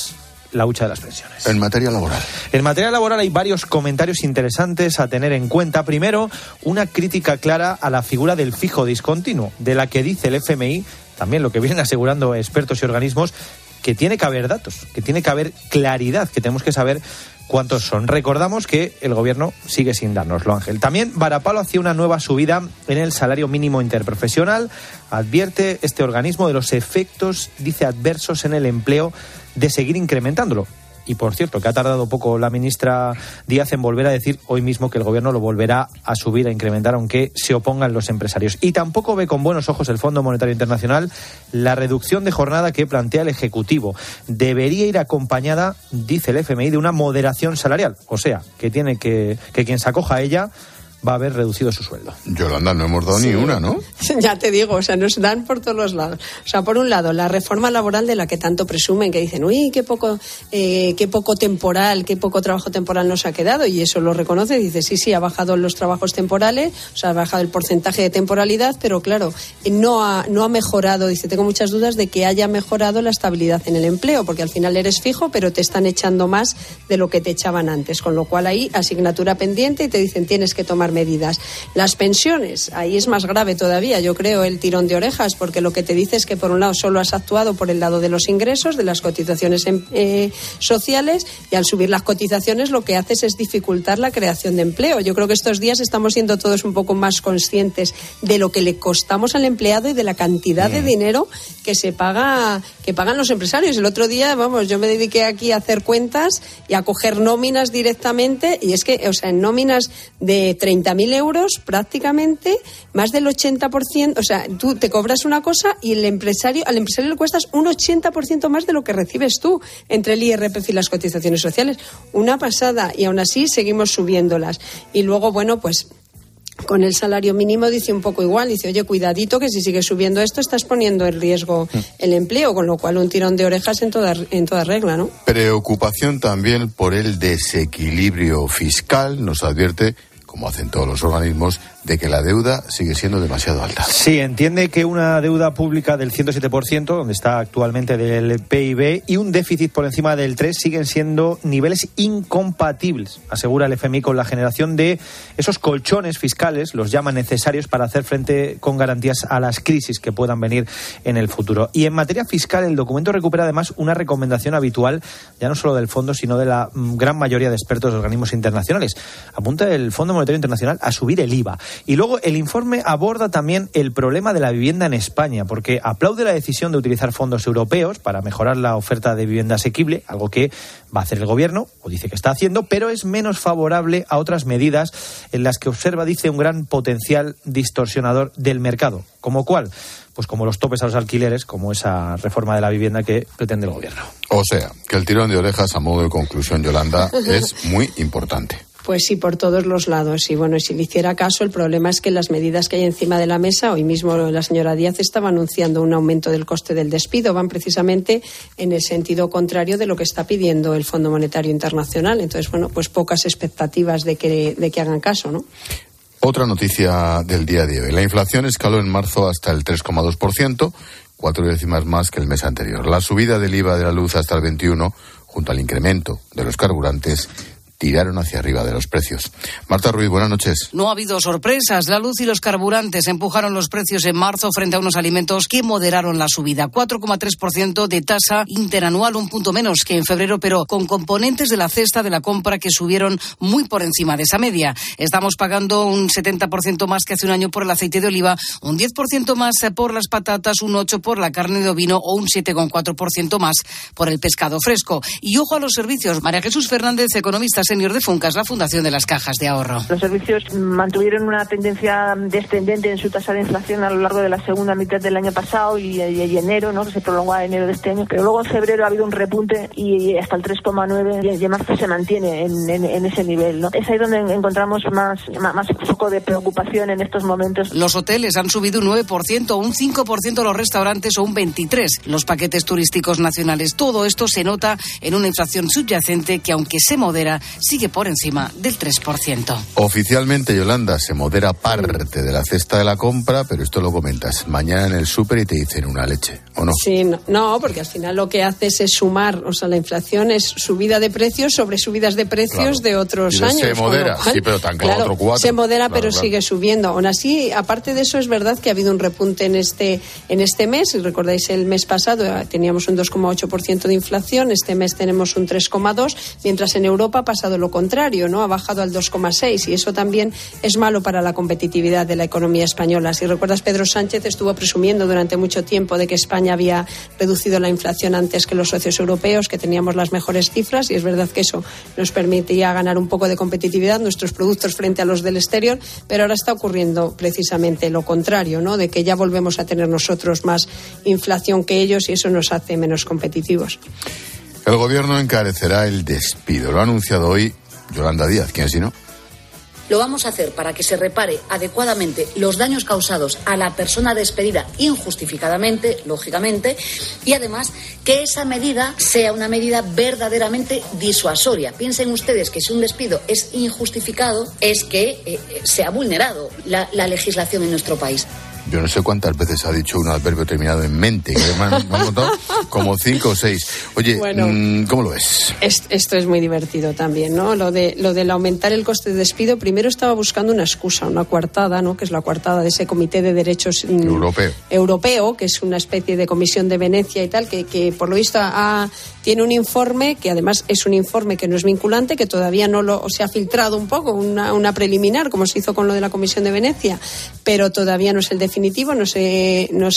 la hucha de las pensiones. En materia laboral. En materia laboral hay varios comentarios interesantes a tener en cuenta. Primero, una crítica clara a la figura del fijo discontinuo, de la que dice el F M I, también lo que vienen asegurando expertos y organismos, que tiene que haber datos, que tiene que haber claridad, que tenemos que saber cuántos son. Recordamos que el gobierno sigue sin dárnoslo, Ángel. También Varapalo hacía una nueva subida en el salario mínimo interprofesional. Advierte este organismo de los efectos, dice, adversos en el empleo de seguir incrementándolo. Y, por cierto, que ha tardado poco la ministra Díaz en volver a decir hoy mismo que el gobierno lo volverá a subir, a incrementar, aunque se opongan los empresarios. Y tampoco ve con buenos ojos el Fondo Monetario Internacional la reducción de jornada que plantea el Ejecutivo. Debería ir acompañada, dice el F M I, de una moderación salarial. O sea, que tiene que, que quien se acoja a ella va a haber reducido su sueldo. Yolanda, no hemos dado sí. ni una, ¿no? Ya te digo, o sea, nos dan por todos los lados. O sea, por un lado, la reforma laboral de la que tanto presumen, que dicen, uy, qué poco, eh, qué poco temporal, qué poco trabajo temporal nos ha quedado, y eso lo reconoce, dice, sí, sí, ha bajado los trabajos temporales, o sea, ha bajado el porcentaje de temporalidad, pero claro, no ha, no ha mejorado, dice, tengo muchas dudas de que haya mejorado la estabilidad en el empleo, porque al final eres fijo, pero te están echando más de lo que te echaban antes, con lo cual ahí, asignatura pendiente, y te dicen, tienes que tomar medidas. Las pensiones, ahí es más grave todavía, yo creo, el tirón de orejas, porque lo que te dice es que por un lado solo has actuado por el lado de los ingresos, de las cotizaciones eh, sociales, y al subir las cotizaciones lo que haces es dificultar la creación de empleo. Yo creo que estos días estamos siendo todos un poco más conscientes de lo que le costamos al empleado y de la cantidad mm. de dinero que se paga, que pagan los empresarios. El otro día, vamos, yo me dediqué aquí a hacer cuentas y a coger nóminas directamente, y es que, o sea, en nóminas de treinta mil euros prácticamente más del ochenta por ciento, o sea, tú te cobras una cosa y el empresario, al empresario le cuestas un ochenta por ciento más de lo que recibes tú entre el I R P F y las cotizaciones sociales. Una pasada, y aún así seguimos subiéndolas. Y luego, bueno, pues con el salario mínimo dice un poco igual, dice, oye, cuidadito que si sigues subiendo esto estás poniendo en riesgo el empleo, con lo cual un tirón de orejas en toda, en toda regla, ¿no? Preocupación también por el desequilibrio fiscal, nos advierte, como hacen todos los organismos, de que la deuda sigue siendo demasiado alta. Sí, entiende que una deuda pública del ciento siete por ciento, donde está actualmente del P I B, y un déficit por encima del tres siguen siendo niveles incompatibles, asegura el F M I, con la generación de esos colchones fiscales, los llama necesarios para hacer frente con garantías a las crisis que puedan venir en el futuro. Y en materia fiscal, el documento recupera además una recomendación habitual, ya no solo del Fondo, sino de la gran mayoría de expertos de organismos internacionales. Apunta el Fondo Monetario Internacional a subir el I V A. Y luego el informe aborda también el problema de la vivienda en España, porque aplaude la decisión de utilizar fondos europeos para mejorar la oferta de vivienda asequible, algo que va a hacer el gobierno, o dice que está haciendo, pero es menos favorable a otras medidas en las que observa, dice, un gran potencial distorsionador del mercado. ¿Como cuál? Pues como los topes a los alquileres, como esa reforma de la vivienda que pretende el gobierno. O sea, que el tirón de orejas, a modo de conclusión, Yolanda, es muy importante. Pues sí, por todos los lados. Y bueno, si le hiciera caso, el problema es que las medidas que hay encima de la mesa, hoy mismo la señora Díaz estaba anunciando un aumento del coste del despido, van precisamente en el sentido contrario de lo que está pidiendo el Fondo Monetario Internacional. Entonces, bueno, pues pocas expectativas de que, de que hagan caso, ¿no? Otra noticia del día de hoy. La inflación escaló en marzo hasta el tres coma dos por ciento, cuatro décimas más que el mes anterior. La subida del I V A de la luz hasta el veintiuno por ciento, junto al incremento de los carburantes, tiraron hacia arriba de los precios. Marta Ruiz, buenas noches. No ha habido sorpresas. La luz y los carburantes empujaron los precios en marzo frente a unos alimentos que moderaron la subida. cuatro coma tres por ciento de tasa interanual, un punto menos que en febrero, pero con componentes de la cesta de la compra que subieron muy por encima de esa media. Estamos pagando un setenta por ciento más que hace un año por el aceite de oliva, un diez por ciento más por las patatas, un ocho por ciento por la carne de ovino o un siete coma cuatro por ciento más por el pescado fresco. Y ojo a los servicios. María Jesús Fernández, economista senior de Funcas, la Fundación de las Cajas de Ahorro. Los servicios mantuvieron una tendencia descendente en su tasa de inflación a lo largo de la segunda mitad del año pasado y, y, y enero, ¿no? Que se prolongó a enero de este año, pero luego en febrero ha habido un repunte y, y hasta el tres coma nueve y en marzo se mantiene en, en, en ese nivel, ¿no? Es ahí donde encontramos más, más, más foco de preocupación en estos momentos. Los hoteles han subido un nueve por ciento, un cinco por ciento los restaurantes o un veintitrés por ciento los paquetes turísticos nacionales. Todo esto se nota en una inflación subyacente que, aunque se modera, sigue por encima del tres por ciento. Oficialmente, Yolanda, se modera parte de la cesta de la compra, pero esto lo comentas mañana en el súper y te dicen una leche, ¿o no? Sí, no, no, porque al final lo que haces es sumar, o sea, la inflación es subida de precios sobre subidas de precios claro. de otros y años. Se modera, cual, sí, pero tan claro, claro, otro cuatro. Se modera, claro, pero claro. sigue subiendo. Aún así, aparte de eso, es verdad que ha habido un repunte en este en este mes. Si recordáis, el mes pasado teníamos un dos coma ocho por ciento de inflación, este mes tenemos un tres coma dos, mientras en Europa ha pasado lo contrario, ¿no? Ha bajado al dos coma seis y eso también es malo para la competitividad de la economía española. Si recuerdas, Pedro Sánchez estuvo presumiendo durante mucho tiempo de que España había reducido la inflación antes que los socios europeos, que teníamos las mejores cifras, y es verdad que eso nos permitía ganar un poco de competitividad, nuestros productos frente a los del exterior, pero ahora está ocurriendo precisamente lo contrario, ¿no? De que ya volvemos a tener nosotros más inflación que ellos y eso nos hace menos competitivos. El gobierno encarecerá el despido. Lo ha anunciado hoy Yolanda Díaz. ¿Quién si no? Lo vamos a hacer para que se repare adecuadamente los daños causados a la persona despedida injustificadamente, lógicamente, y además que esa medida sea una medida verdaderamente disuasoria. Piensen ustedes que si un despido es injustificado es que eh, se ha vulnerado la, la legislación en nuestro país. Yo no sé cuántas veces ha dicho un adverbio terminado en mente, que me han, me han contado como cinco o seis. Oye, bueno, ¿cómo lo ves? Esto es muy divertido también, ¿no? Lo de lo del aumentar el coste de despido, primero estaba buscando una excusa, una coartada, ¿no? Que es la coartada de ese Comité de Derechos Europeo, europeo que es una especie de comisión de Venecia y tal, que, que por lo visto ha, tiene un informe, que además es un informe que no es vinculante, que todavía no lo se ha filtrado un poco, una, una preliminar, como se hizo con lo de la Comisión de Venecia, pero todavía no es el definitivo. No se, no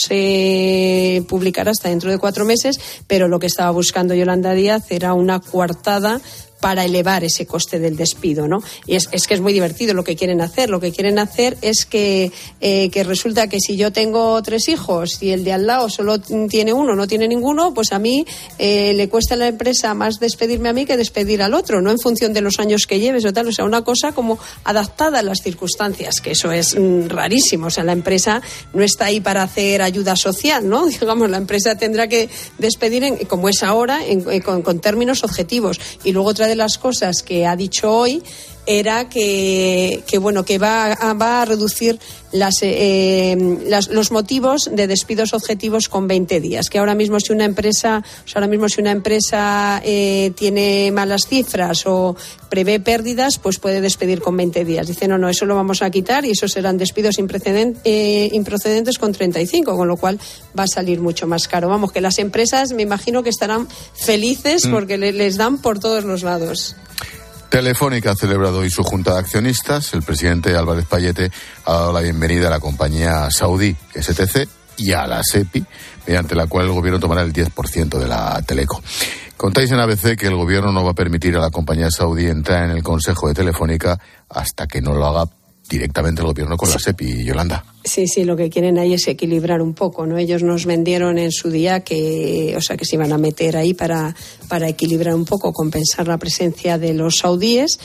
se publicará hasta dentro de cuatro meses, pero lo que estaba buscando Yolanda Díaz era una coartada para elevar ese coste del despido, ¿no? Y es, es que es muy divertido lo que quieren hacer. Lo que quieren hacer es que, eh, que resulta que si yo tengo tres hijos y el de al lado solo tiene uno, no tiene ninguno, pues a mí eh, le cuesta a la empresa más despedirme a mí que despedir al otro, no en función de los años que lleves o tal. O sea, una cosa como adaptada a las circunstancias, que eso es mm, rarísimo. O sea, la empresa no está ahí para hacer ayuda social, ¿no? Digamos, la empresa tendrá que despedir, en, como es ahora, en, en, con, con términos objetivos. Y luego otra de las cosas que ha dicho hoy era que, que bueno, que va a, va a reducir las, eh, las, los motivos de despidos objetivos con veinte días. Que ahora mismo si una empresa, o sea, ahora mismo si una empresa eh, tiene malas cifras o prevé pérdidas, pues puede despedir con veinte días. Dice, no, no, eso lo vamos a quitar y esos serán despidos imprecedent, eh, improcedentes con treinta y cinco, con lo cual va a salir mucho más caro. Vamos, que las empresas me imagino que estarán felices porque mm. le, les dan por todos los lados. Telefónica ha celebrado hoy su junta de accionistas. El presidente Álvarez Payete ha dado la bienvenida a la compañía saudí S T C y a la SEPI, mediante la cual el gobierno tomará el diez por ciento de la Teleco. Contáis en A B C que el gobierno no va a permitir a la compañía saudí entrar en el consejo de Telefónica hasta que no lo haga directamente el gobierno con la SEPI, Yolanda. Sí, sí, lo que quieren ahí es equilibrar un poco, ¿no? Ellos nos vendieron en su día que, o sea, que se iban a meter ahí para, para equilibrar un poco, compensar la presencia de los saudíes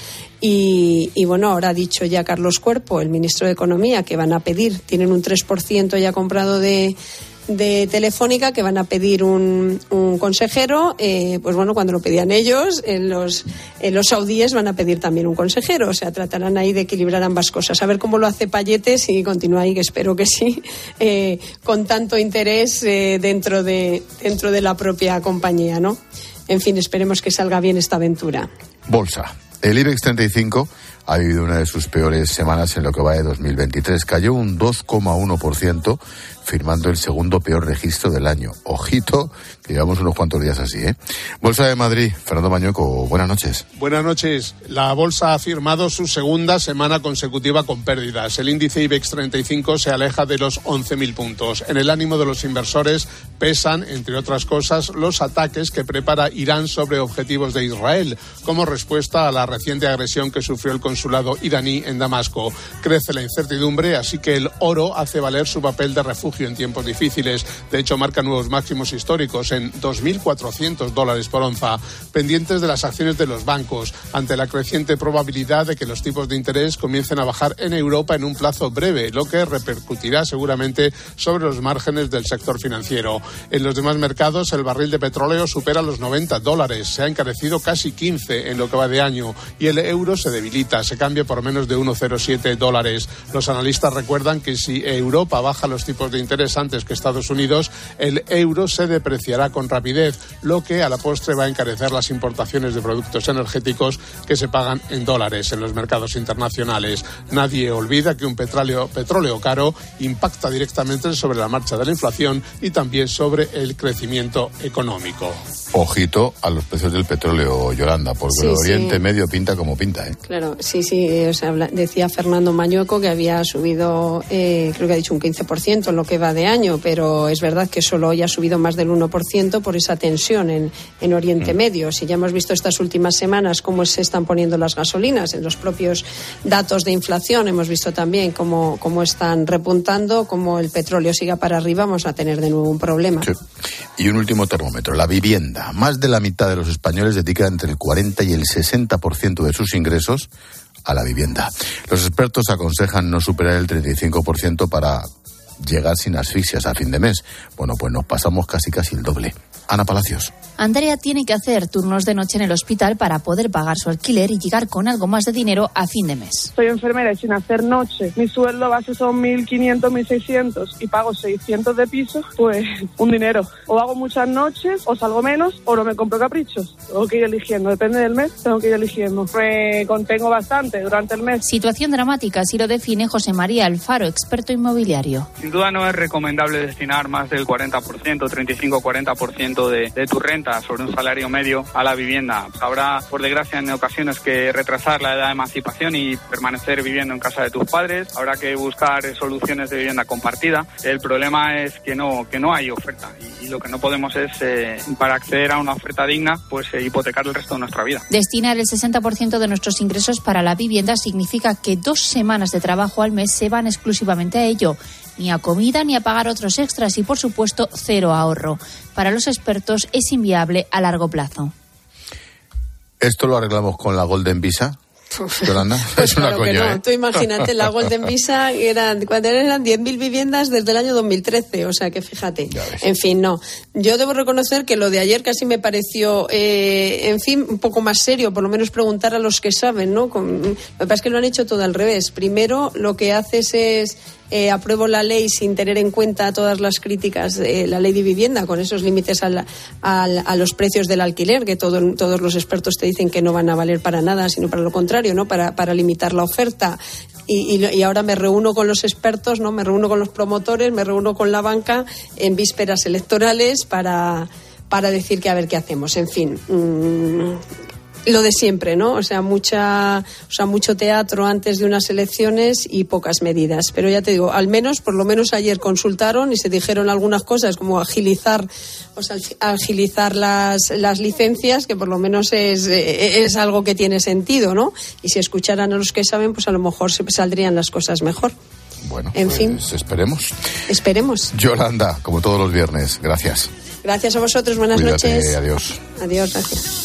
y, y bueno, ahora ha dicho ya Carlos Cuerpo, el ministro de Economía, que van a pedir, tienen un tres por ciento ya comprado de de Telefónica, que van a pedir un, un consejero, eh, pues bueno, cuando lo pedían ellos, en los, en los saudíes van a pedir también un consejero, o sea, tratarán ahí de equilibrar ambas cosas. A ver cómo lo hace Payete, si continúa ahí, que espero que sí, eh, con tanto interés eh, dentro de, dentro de la propia compañía, ¿no? En fin, esperemos que salga bien esta aventura. Bolsa. El IBEX treinta y cinco ha vivido una de sus peores semanas en lo que va de dos mil veintitrés. Cayó un dos coma uno por ciento, firmando el segundo peor registro del año. Ojito, que llevamos unos cuantos días así, ¿eh? Bolsa de Madrid, Fernando Mañueco, buenas noches. Buenas noches. La bolsa ha firmado su segunda semana consecutiva con pérdidas. El índice IBEX treinta y cinco se aleja de los once mil puntos. En el ánimo de los inversores pesan, entre otras cosas, los ataques que prepara Irán sobre objetivos de Israel, como respuesta a la reciente agresión que sufrió el consulado consulado iraní en Damasco. Crece la incertidumbre, así que el oro hace valer su papel de refugio en tiempos difíciles. De hecho, marca nuevos máximos históricos en dos mil cuatrocientos dólares por onza. Pendientes de las acciones de los bancos, ante la creciente probabilidad de que los tipos de interés comiencen a bajar en Europa en un plazo breve, lo que repercutirá seguramente sobre los márgenes del sector financiero. En los demás mercados, el barril de petróleo supera los noventa dólares. Se ha encarecido casi quince en lo que va de año y el euro se debilita, se cambia por menos de uno coma cero siete dólares. Los analistas recuerdan que si Europa baja los tipos de interés antes que Estados Unidos, el euro se depreciará con rapidez, lo que a la postre va a encarecer las importaciones de productos energéticos que se pagan en dólares en los mercados internacionales. Nadie olvida que un petróleo, petróleo caro impacta directamente sobre la marcha de la inflación y también sobre el crecimiento económico. Ojito a los precios del petróleo, Yolanda, porque Sí, el Oriente sí. Medio pinta como pinta, ¿eh? Claro, sí, sí, o sea, habla- decía Fernando Mañueco que había subido, eh, creo que ha dicho un quince por ciento en lo que va de año, pero es verdad que solo hoy ha subido más del uno por ciento por esa tensión en, en Oriente Medio. Si ya hemos visto estas últimas semanas cómo se están poniendo las gasolinas, en los propios datos de inflación hemos visto también cómo, cómo están repuntando, cómo el petróleo siga para arriba, vamos a tener de nuevo un problema. Sí. Y un último termómetro, la vivienda. Más de la mitad de los españoles dedican entre el cuarenta y el sesenta por ciento de sus ingresos a la vivienda. Los expertos aconsejan no superar el treinta y cinco por ciento para llegar sin asfixias a fin de mes. Bueno, pues nos pasamos casi casi el doble. Ana Palacios. Andrea tiene que hacer turnos de noche en el hospital para poder pagar su alquiler y llegar con algo más de dinero a fin de mes. Soy enfermera y sin hacer noche, mi sueldo base son mil quinientos, mil seiscientos y pago seiscientos de piso, pues un dinero. O hago muchas noches, o salgo menos, o no me compro caprichos. Tengo que ir eligiendo, depende del mes, tengo que ir eligiendo. Me contengo bastante durante el mes. Situación dramática, así lo define José María Alfaro, experto inmobiliario. Sin duda no es recomendable destinar más del cuarenta por ciento, treinta y cinco a cuarenta por ciento de, de tu renta sobre un salario medio a la vivienda. Habrá, por desgracia, en ocasiones que retrasar la edad de emancipación y permanecer viviendo en casa de tus padres. Habrá que buscar soluciones de vivienda compartida. El problema es que no, que no hay oferta y, y lo que no podemos es, eh, para acceder a una oferta digna, pues eh, hipotecar el resto de nuestra vida. Destinar el sesenta por ciento de nuestros ingresos para la vivienda significa que dos semanas de trabajo al mes se van exclusivamente a ello. Ni a comida ni a pagar otros extras y, por supuesto, cero ahorro. Para los expertos es inviable a largo plazo. ¿Esto lo arreglamos con la Golden Visa? Yolanda, Pues es una claro que coña, no. ¿eh? Tú imagínate, la Golden Visa eran, cuando eran diez mil viviendas desde el año dos mil trece, o sea que fíjate. En fin, no. Yo debo reconocer que lo de ayer casi me pareció, eh, en fin, un poco más serio, por lo menos preguntar a los que saben, ¿no? Con, lo que pasa es que lo han hecho todo al revés. Primero, lo que haces es eh, apruebo la ley sin tener en cuenta todas las críticas de la ley de vivienda, con esos límites al, al, a los precios del alquiler, que todo, todos los expertos te dicen que no van a valer para nada, sino para lo contrario, ¿no? Para, para limitar la oferta. Y, y, y ahora me reúno con los expertos, ¿no? Me reúno con los promotores, me reúno con la banca en vísperas electorales para, para decir que a ver qué hacemos. En fin, mmm, lo de siempre, ¿no? O sea, mucha, o sea, mucho teatro antes de unas elecciones y pocas medidas. Pero ya te digo, al menos, por lo menos ayer consultaron y se dijeron algunas cosas como agilizar, o sea, agilizar las, las licencias, que por lo menos es, es algo que tiene sentido, ¿no? Y si escucharan a los que saben, pues a lo mejor se saldrían las cosas mejor. Bueno, en pues fin, esperemos. Esperemos. Yolanda, como todos los viernes, gracias. Gracias a vosotros, buenas Cuídate, noches. Adiós. Adiós, gracias.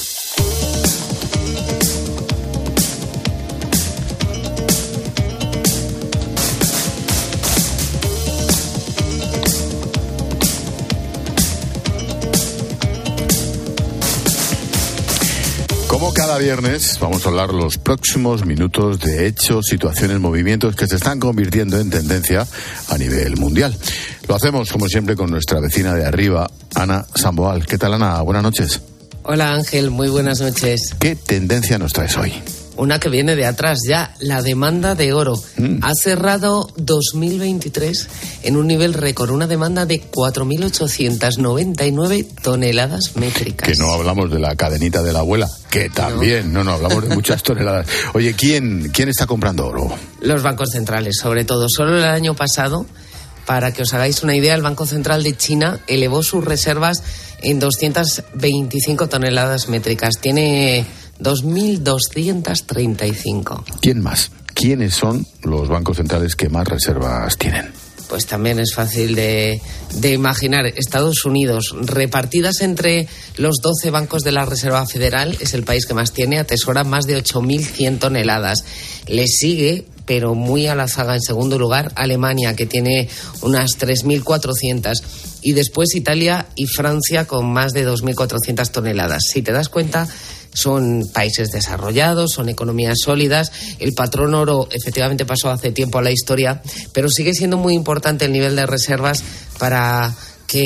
Como cada viernes, vamos a hablar los próximos minutos de hechos, situaciones, movimientos que se están convirtiendo en tendencia a nivel mundial. Lo hacemos, como siempre, con nuestra vecina de arriba, Ana Samboal. ¿Qué tal, Ana? Buenas noches. Hola, Ángel. Muy buenas noches. ¿Qué tendencia nos traes hoy? Una que viene de atrás ya, la demanda de oro. Mm. Ha cerrado dos mil veintitrés en un nivel récord, una demanda de cuatro mil ochocientas noventa y nueve toneladas métricas. Que no hablamos de la cadenita de la abuela, que también, no, no, no hablamos de muchas toneladas. Oye, ¿quién, quién está comprando oro? Los bancos centrales, sobre todo. Solo el año pasado, para que os hagáis una idea, el Banco Central de China elevó sus reservas en doscientas veinticinco toneladas métricas. Tiene dos mil doscientos treinta y cinco. ¿Quién más? ¿Quiénes son los bancos centrales que más reservas tienen? Pues también es fácil de, de imaginar. Estados Unidos, repartidas entre los doce bancos de la Reserva Federal, es el país que más tiene, atesora más de ocho mil cien toneladas. Le sigue, pero muy a la zaga, en segundo lugar, Alemania, que tiene unas tres mil cuatrocientas. Y después Italia y Francia, con más de dos mil cuatrocientas toneladas. Si te das cuenta, son países desarrollados, son economías sólidas. El patrón oro efectivamente pasó hace tiempo a la historia, pero sigue siendo muy importante el nivel de reservas para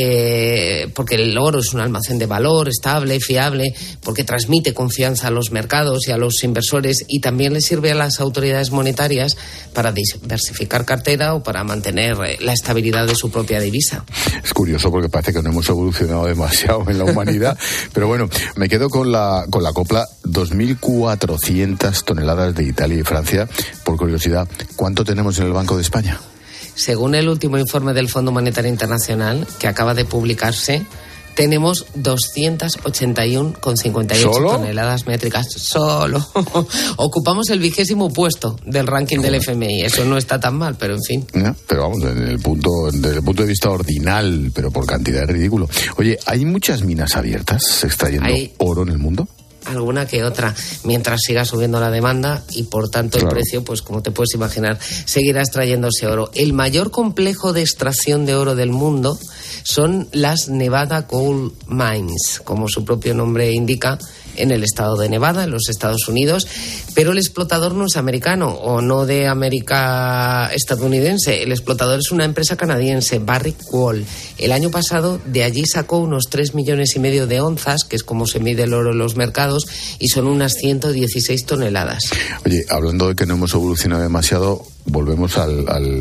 que, porque el oro es un almacén de valor estable, fiable, porque transmite confianza a los mercados y a los inversores, y también le sirve a las autoridades monetarias para diversificar cartera o para mantener la estabilidad de su propia divisa. Es curioso porque parece que no hemos evolucionado demasiado en la humanidad, pero bueno, me quedo con la con la copla. Dos mil cuatrocientas toneladas de Italia y Francia. Por curiosidad, ¿cuánto tenemos en el Banco de España? Según el último informe del Fondo Monetario Internacional, que acaba de publicarse, tenemos doscientos ochenta y uno coma cincuenta y ocho ¿Solo? toneladas métricas. Solo. Ocupamos el vigésimo puesto del ranking del F M I. Eso no está tan mal, pero en fin. No, pero vamos, en el punto, desde el punto de vista ordinal, pero por cantidad es ridículo. Oye, ¿hay muchas minas abiertas extrayendo Hay... oro en el mundo? Alguna que otra, mientras siga subiendo la demanda y por tanto Claro. el precio, pues como te puedes imaginar, seguirá extrayéndose oro. El mayor complejo de extracción de oro del mundo son las Nevada Gold Mines, como su propio nombre indica, en el estado de Nevada, en los Estados Unidos, pero el explotador no es americano o no de América estadounidense. El explotador es una empresa canadiense, Barrick Gold. El año pasado de allí sacó unos tres millones y medio de onzas, que es como se mide el oro en los mercados, y son unas ciento dieciséis toneladas. Oye, hablando de que no hemos evolucionado demasiado, volvemos al, al,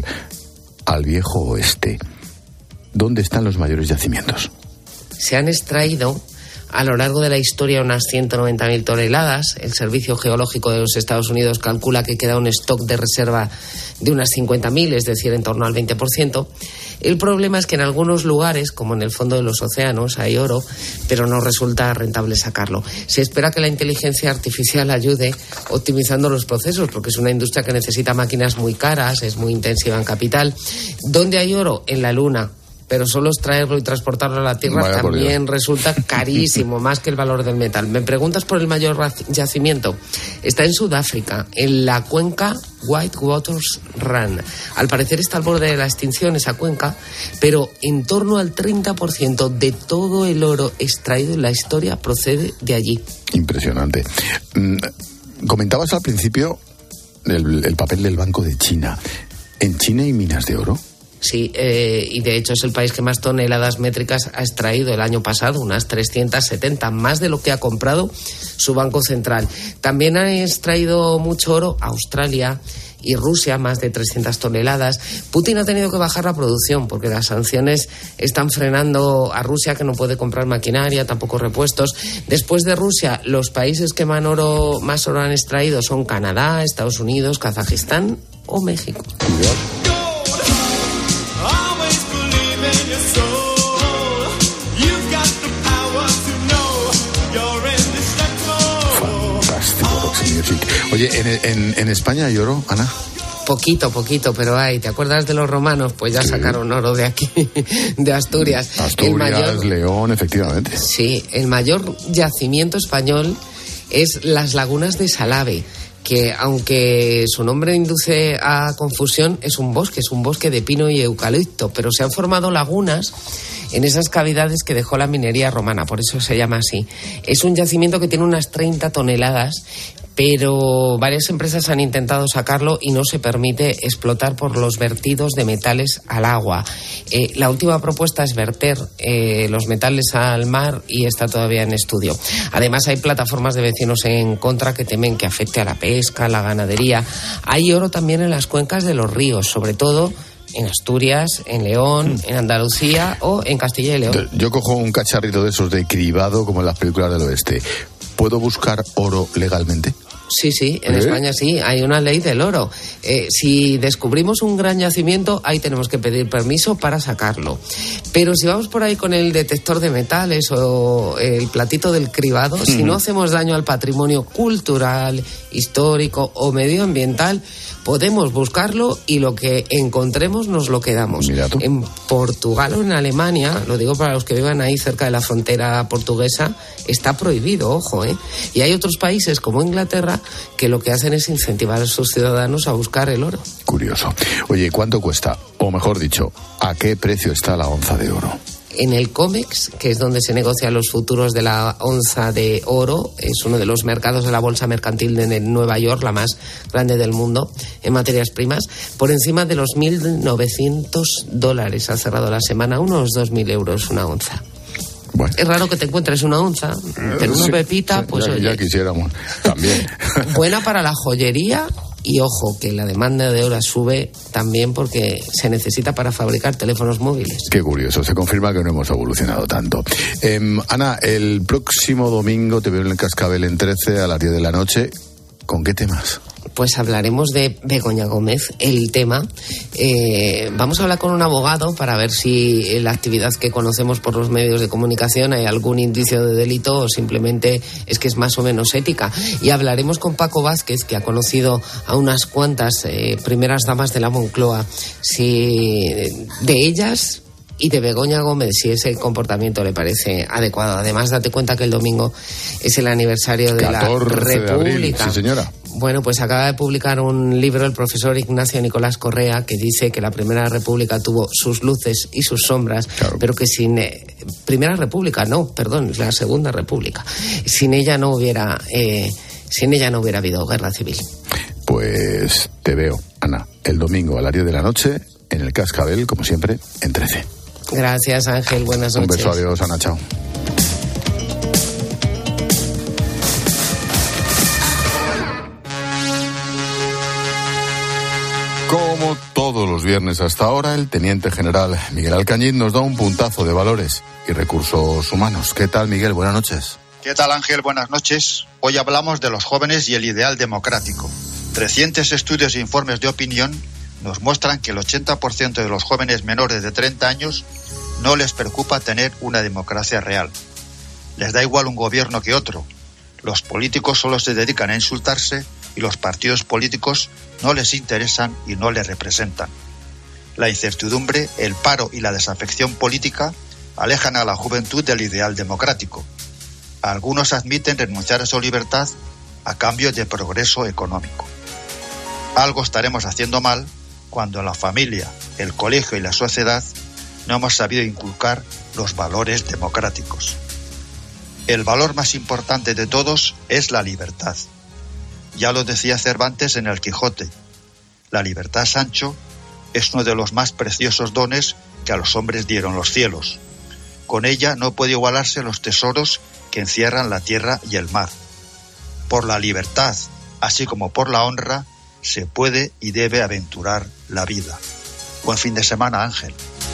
al viejo oeste. ¿Dónde están los mayores yacimientos? Se han extraído a lo largo de la historia unas ciento noventa mil toneladas. El Servicio Geológico de los Estados Unidos calcula que queda un stock de reserva de unas cincuenta mil, es decir, en torno al veinte por ciento. El problema es que en algunos lugares, como en el fondo de los océanos, hay oro, pero no resulta rentable sacarlo. Se espera que la inteligencia artificial ayude optimizando los procesos, porque es una industria que necesita máquinas muy caras, es muy intensiva en capital. ¿Dónde hay oro? En la Luna. Pero solo extraerlo y transportarlo a la Tierra Vaya por también Dios. resulta carísimo, más que el valor del metal. Me preguntas por el mayor yacimiento. Está en Sudáfrica, en la cuenca Whitewaters Run. Al parecer está al borde de la extinción esa cuenca, pero en torno al treinta por ciento de todo el oro extraído en la historia procede de allí. Impresionante. Mm, Comentabas al principio el, el papel del Banco de China. ¿En China hay minas de oro? Sí, eh, y de hecho es el país que más toneladas métricas ha extraído el año pasado, unas trescientas setenta, más de lo que ha comprado su Banco Central. También ha extraído mucho oro Australia y Rusia, más de trescientas toneladas. Putin ha tenido que bajar la producción porque las sanciones están frenando a Rusia, que no puede comprar maquinaria, tampoco repuestos. Después de Rusia, los países que más oro, más oro han extraído son Canadá, Estados Unidos, Kazajistán o México. Oye, ¿en, en, en España hay oro, Ana? Poquito, poquito, pero hay. ¿Te acuerdas de los romanos? Pues ya sí. Sacaron oro de aquí, de Asturias. Asturias, el mayor, León, efectivamente. Sí, el mayor yacimiento español es las lagunas de Salave, que aunque su nombre induce a confusión, es un bosque, es un bosque de pino y eucalipto, pero se han formado lagunas en esas cavidades que dejó la minería romana, por eso se llama así. Es un yacimiento que tiene unas treinta toneladas, pero varias empresas han intentado sacarlo y no se permite explotar por los vertidos de metales al agua. Eh, la última propuesta es verter eh, los metales al mar y está todavía en estudio. Además, hay plataformas de vecinos en contra que temen que afecte a la pesca, a la ganadería. Hay oro también en las cuencas de los ríos, sobre todo en Asturias, en León, en Andalucía o en Castilla y León. Yo cojo un cacharrito de esos de cribado como en las películas del oeste. ¿Puedo buscar oro legalmente? Sí, sí, en ¿Eh? España sí, hay una ley del oro. Eh, si descubrimos un gran yacimiento, ahí tenemos que pedir permiso para sacarlo. Pero si vamos por ahí con el detector de metales o el platito del cribado, mm. si no hacemos daño al patrimonio cultural, histórico o medioambiental, podemos buscarlo y lo que encontremos nos lo quedamos. En Portugal o en Alemania, lo digo para los que vivan ahí cerca de la frontera portuguesa, está prohibido, ojo, ¿eh? Y hay otros países como Inglaterra que lo que hacen es incentivar a sus ciudadanos a buscar el oro. Curioso. Oye, ¿cuánto cuesta? O mejor dicho, ¿a qué precio está la onza de oro? En el COMEX, que es donde se negocian los futuros de la onza de oro, es uno de los mercados de la bolsa mercantil de Nueva York, la más grande del mundo en materias primas, por encima de los mil novecientos dólares. Ha cerrado la semana unos dos mil euros una onza. Bueno. Es raro que te encuentres una onza, pero una sí, pepita, sí, pues ya, oye, ya quisiéramos, también. Buena para la joyería. Y ojo, que la demanda de oro sube también porque se necesita para fabricar teléfonos móviles. Qué curioso, se confirma que no hemos evolucionado tanto. Eh, Ana, el próximo domingo te veo en el Cascabel en trece a las diez de la noche. ¿Con qué temas? Pues hablaremos de Begoña Gómez, el tema. Eh, vamos a hablar con un abogado para ver si en la actividad que conocemos por los medios de comunicación hay algún indicio de delito o simplemente es que es más o menos ética. Y hablaremos con Paco Vázquez, que ha conocido a unas cuantas eh, primeras damas de la Moncloa, si de ellas y de Begoña Gómez, si ese comportamiento le parece adecuado. Además, date cuenta que el domingo es el aniversario de la República. De abril, sí, señora. Bueno, pues acaba de publicar un libro el profesor Ignacio Nicolás Correa que dice que la Primera República tuvo sus luces y sus sombras, claro, pero que sin eh, Primera República, no, perdón, la Segunda República, sin ella no hubiera, eh, sin ella no hubiera habido guerra civil. Pues te veo, Ana, el domingo a las diez de la noche en el Cascabel, como siempre, en trece. Gracias, Ángel, buenas noches. Un beso, adiós, Ana, chao. Como todos los viernes hasta ahora, el teniente general Miguel Alcañiz nos da un puntazo de valores y recursos humanos. ¿Qué tal, Miguel? Buenas noches. ¿Qué tal, Ángel? Buenas noches. Hoy hablamos de los jóvenes y el ideal democrático. Recientes estudios e informes de opinión nos muestran que el ochenta por ciento de los jóvenes menores de treinta años no les preocupa tener una democracia real. Les da igual un gobierno que otro. Los políticos solo se dedican a insultarse y los partidos políticos no les interesan y no les representan. La incertidumbre, el paro y la desafección política alejan a la juventud del ideal democrático. Algunos admiten renunciar a su libertad a cambio de progreso económico. Algo estaremos haciendo mal cuando en la familia, el colegio y la sociedad no hemos sabido inculcar los valores democráticos. El valor más importante de todos es la libertad. Ya lo decía Cervantes en El Quijote. La libertad, Sancho, es uno de los más preciosos dones que a los hombres dieron los cielos. Con ella no puede igualarse los tesoros que encierran la tierra y el mar. Por la libertad, así como por la honra, se puede y debe aventurar la vida. Buen fin de semana, Ángel.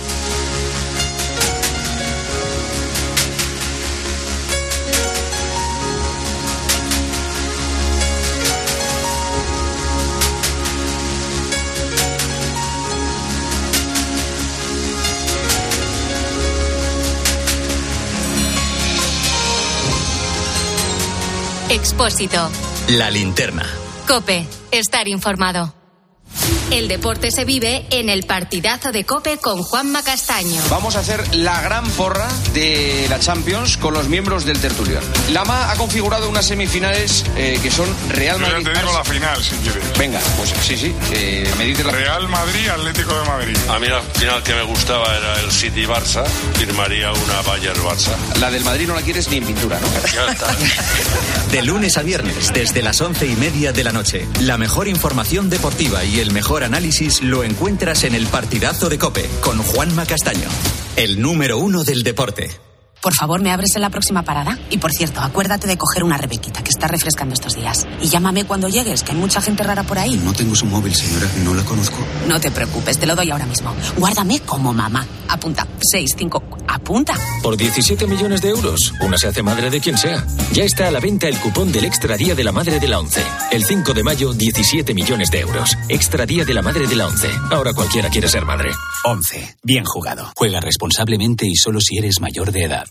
Expósito. La linterna. COPE. Estar informado. El deporte se vive en el partidazo de COPE con Juanma Castaño. Vamos a hacer la gran porra de la Champions con los miembros del tertulión. Lama ha configurado unas semifinales eh, que son Real Madrid. Yo ya te digo la final, si quieres. Venga, pues sí, sí. Eh, me dice la... Real Madrid, Atlético de Madrid. A mí la final que me gustaba era el City-Barça. Firmaría una Bayern-Barça. La del Madrid no la quieres ni en pintura, ¿no? Ya está. De lunes a viernes, desde las once y media de la noche. La mejor información deportiva y el mejor análisis lo encuentras en el partidazo de COPE con Juanma Castaño, el número uno del deporte. Por favor, ¿me abres en la próxima parada? Y por cierto, acuérdate de coger una Rebequita, que está refrescando estos días. Y llámame cuando llegues, que hay mucha gente rara por ahí. No tengo su móvil, señora, no la conozco. No te preocupes, te lo doy ahora mismo. Guárdame como mamá. Apunta, seis cinco, apunta. Por diecisiete millones de euros, una se hace madre de quien sea. Ya está a la venta el cupón del Extra Día de la Madre de la ONCE. El cinco de mayo, diecisiete millones de euros. Extra Día de la Madre de la ONCE. Ahora cualquiera quiere ser madre. ONCE. Bien jugado. Juega responsablemente y solo si eres mayor de edad.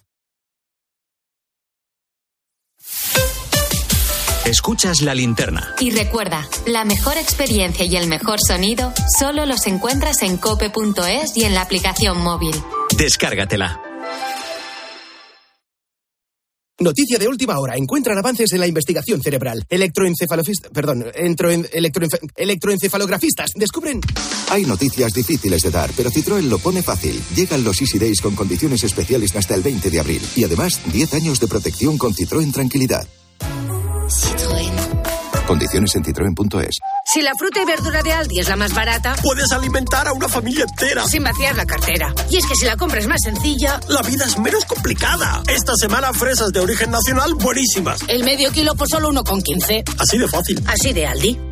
Escuchas La Linterna. Y recuerda, la mejor experiencia y el mejor sonido solo los encuentras en cope punto es y en la aplicación móvil. Descárgatela. Noticia de última hora. Encuentran avances en la investigación cerebral. Electroencefalofistas... Perdón, entroen, electroenfe, electroencefalografistas descubren... Hay noticias difíciles de dar, pero Citroën lo pone fácil. Llegan los Easy Days con condiciones especiales hasta el veinte de abril. Y además, diez años de protección con Citroën Tranquilidad. Citroën. Condiciones en citroen punto es. Si la fruta y verdura de Aldi es la más barata, puedes alimentar a una familia entera sin vaciar la cartera. Y es que si la compra es más sencilla, la vida es menos complicada. Esta semana fresas de origen nacional buenísimas. El medio kilo por solo uno con quince. Así de fácil. Así de Aldi.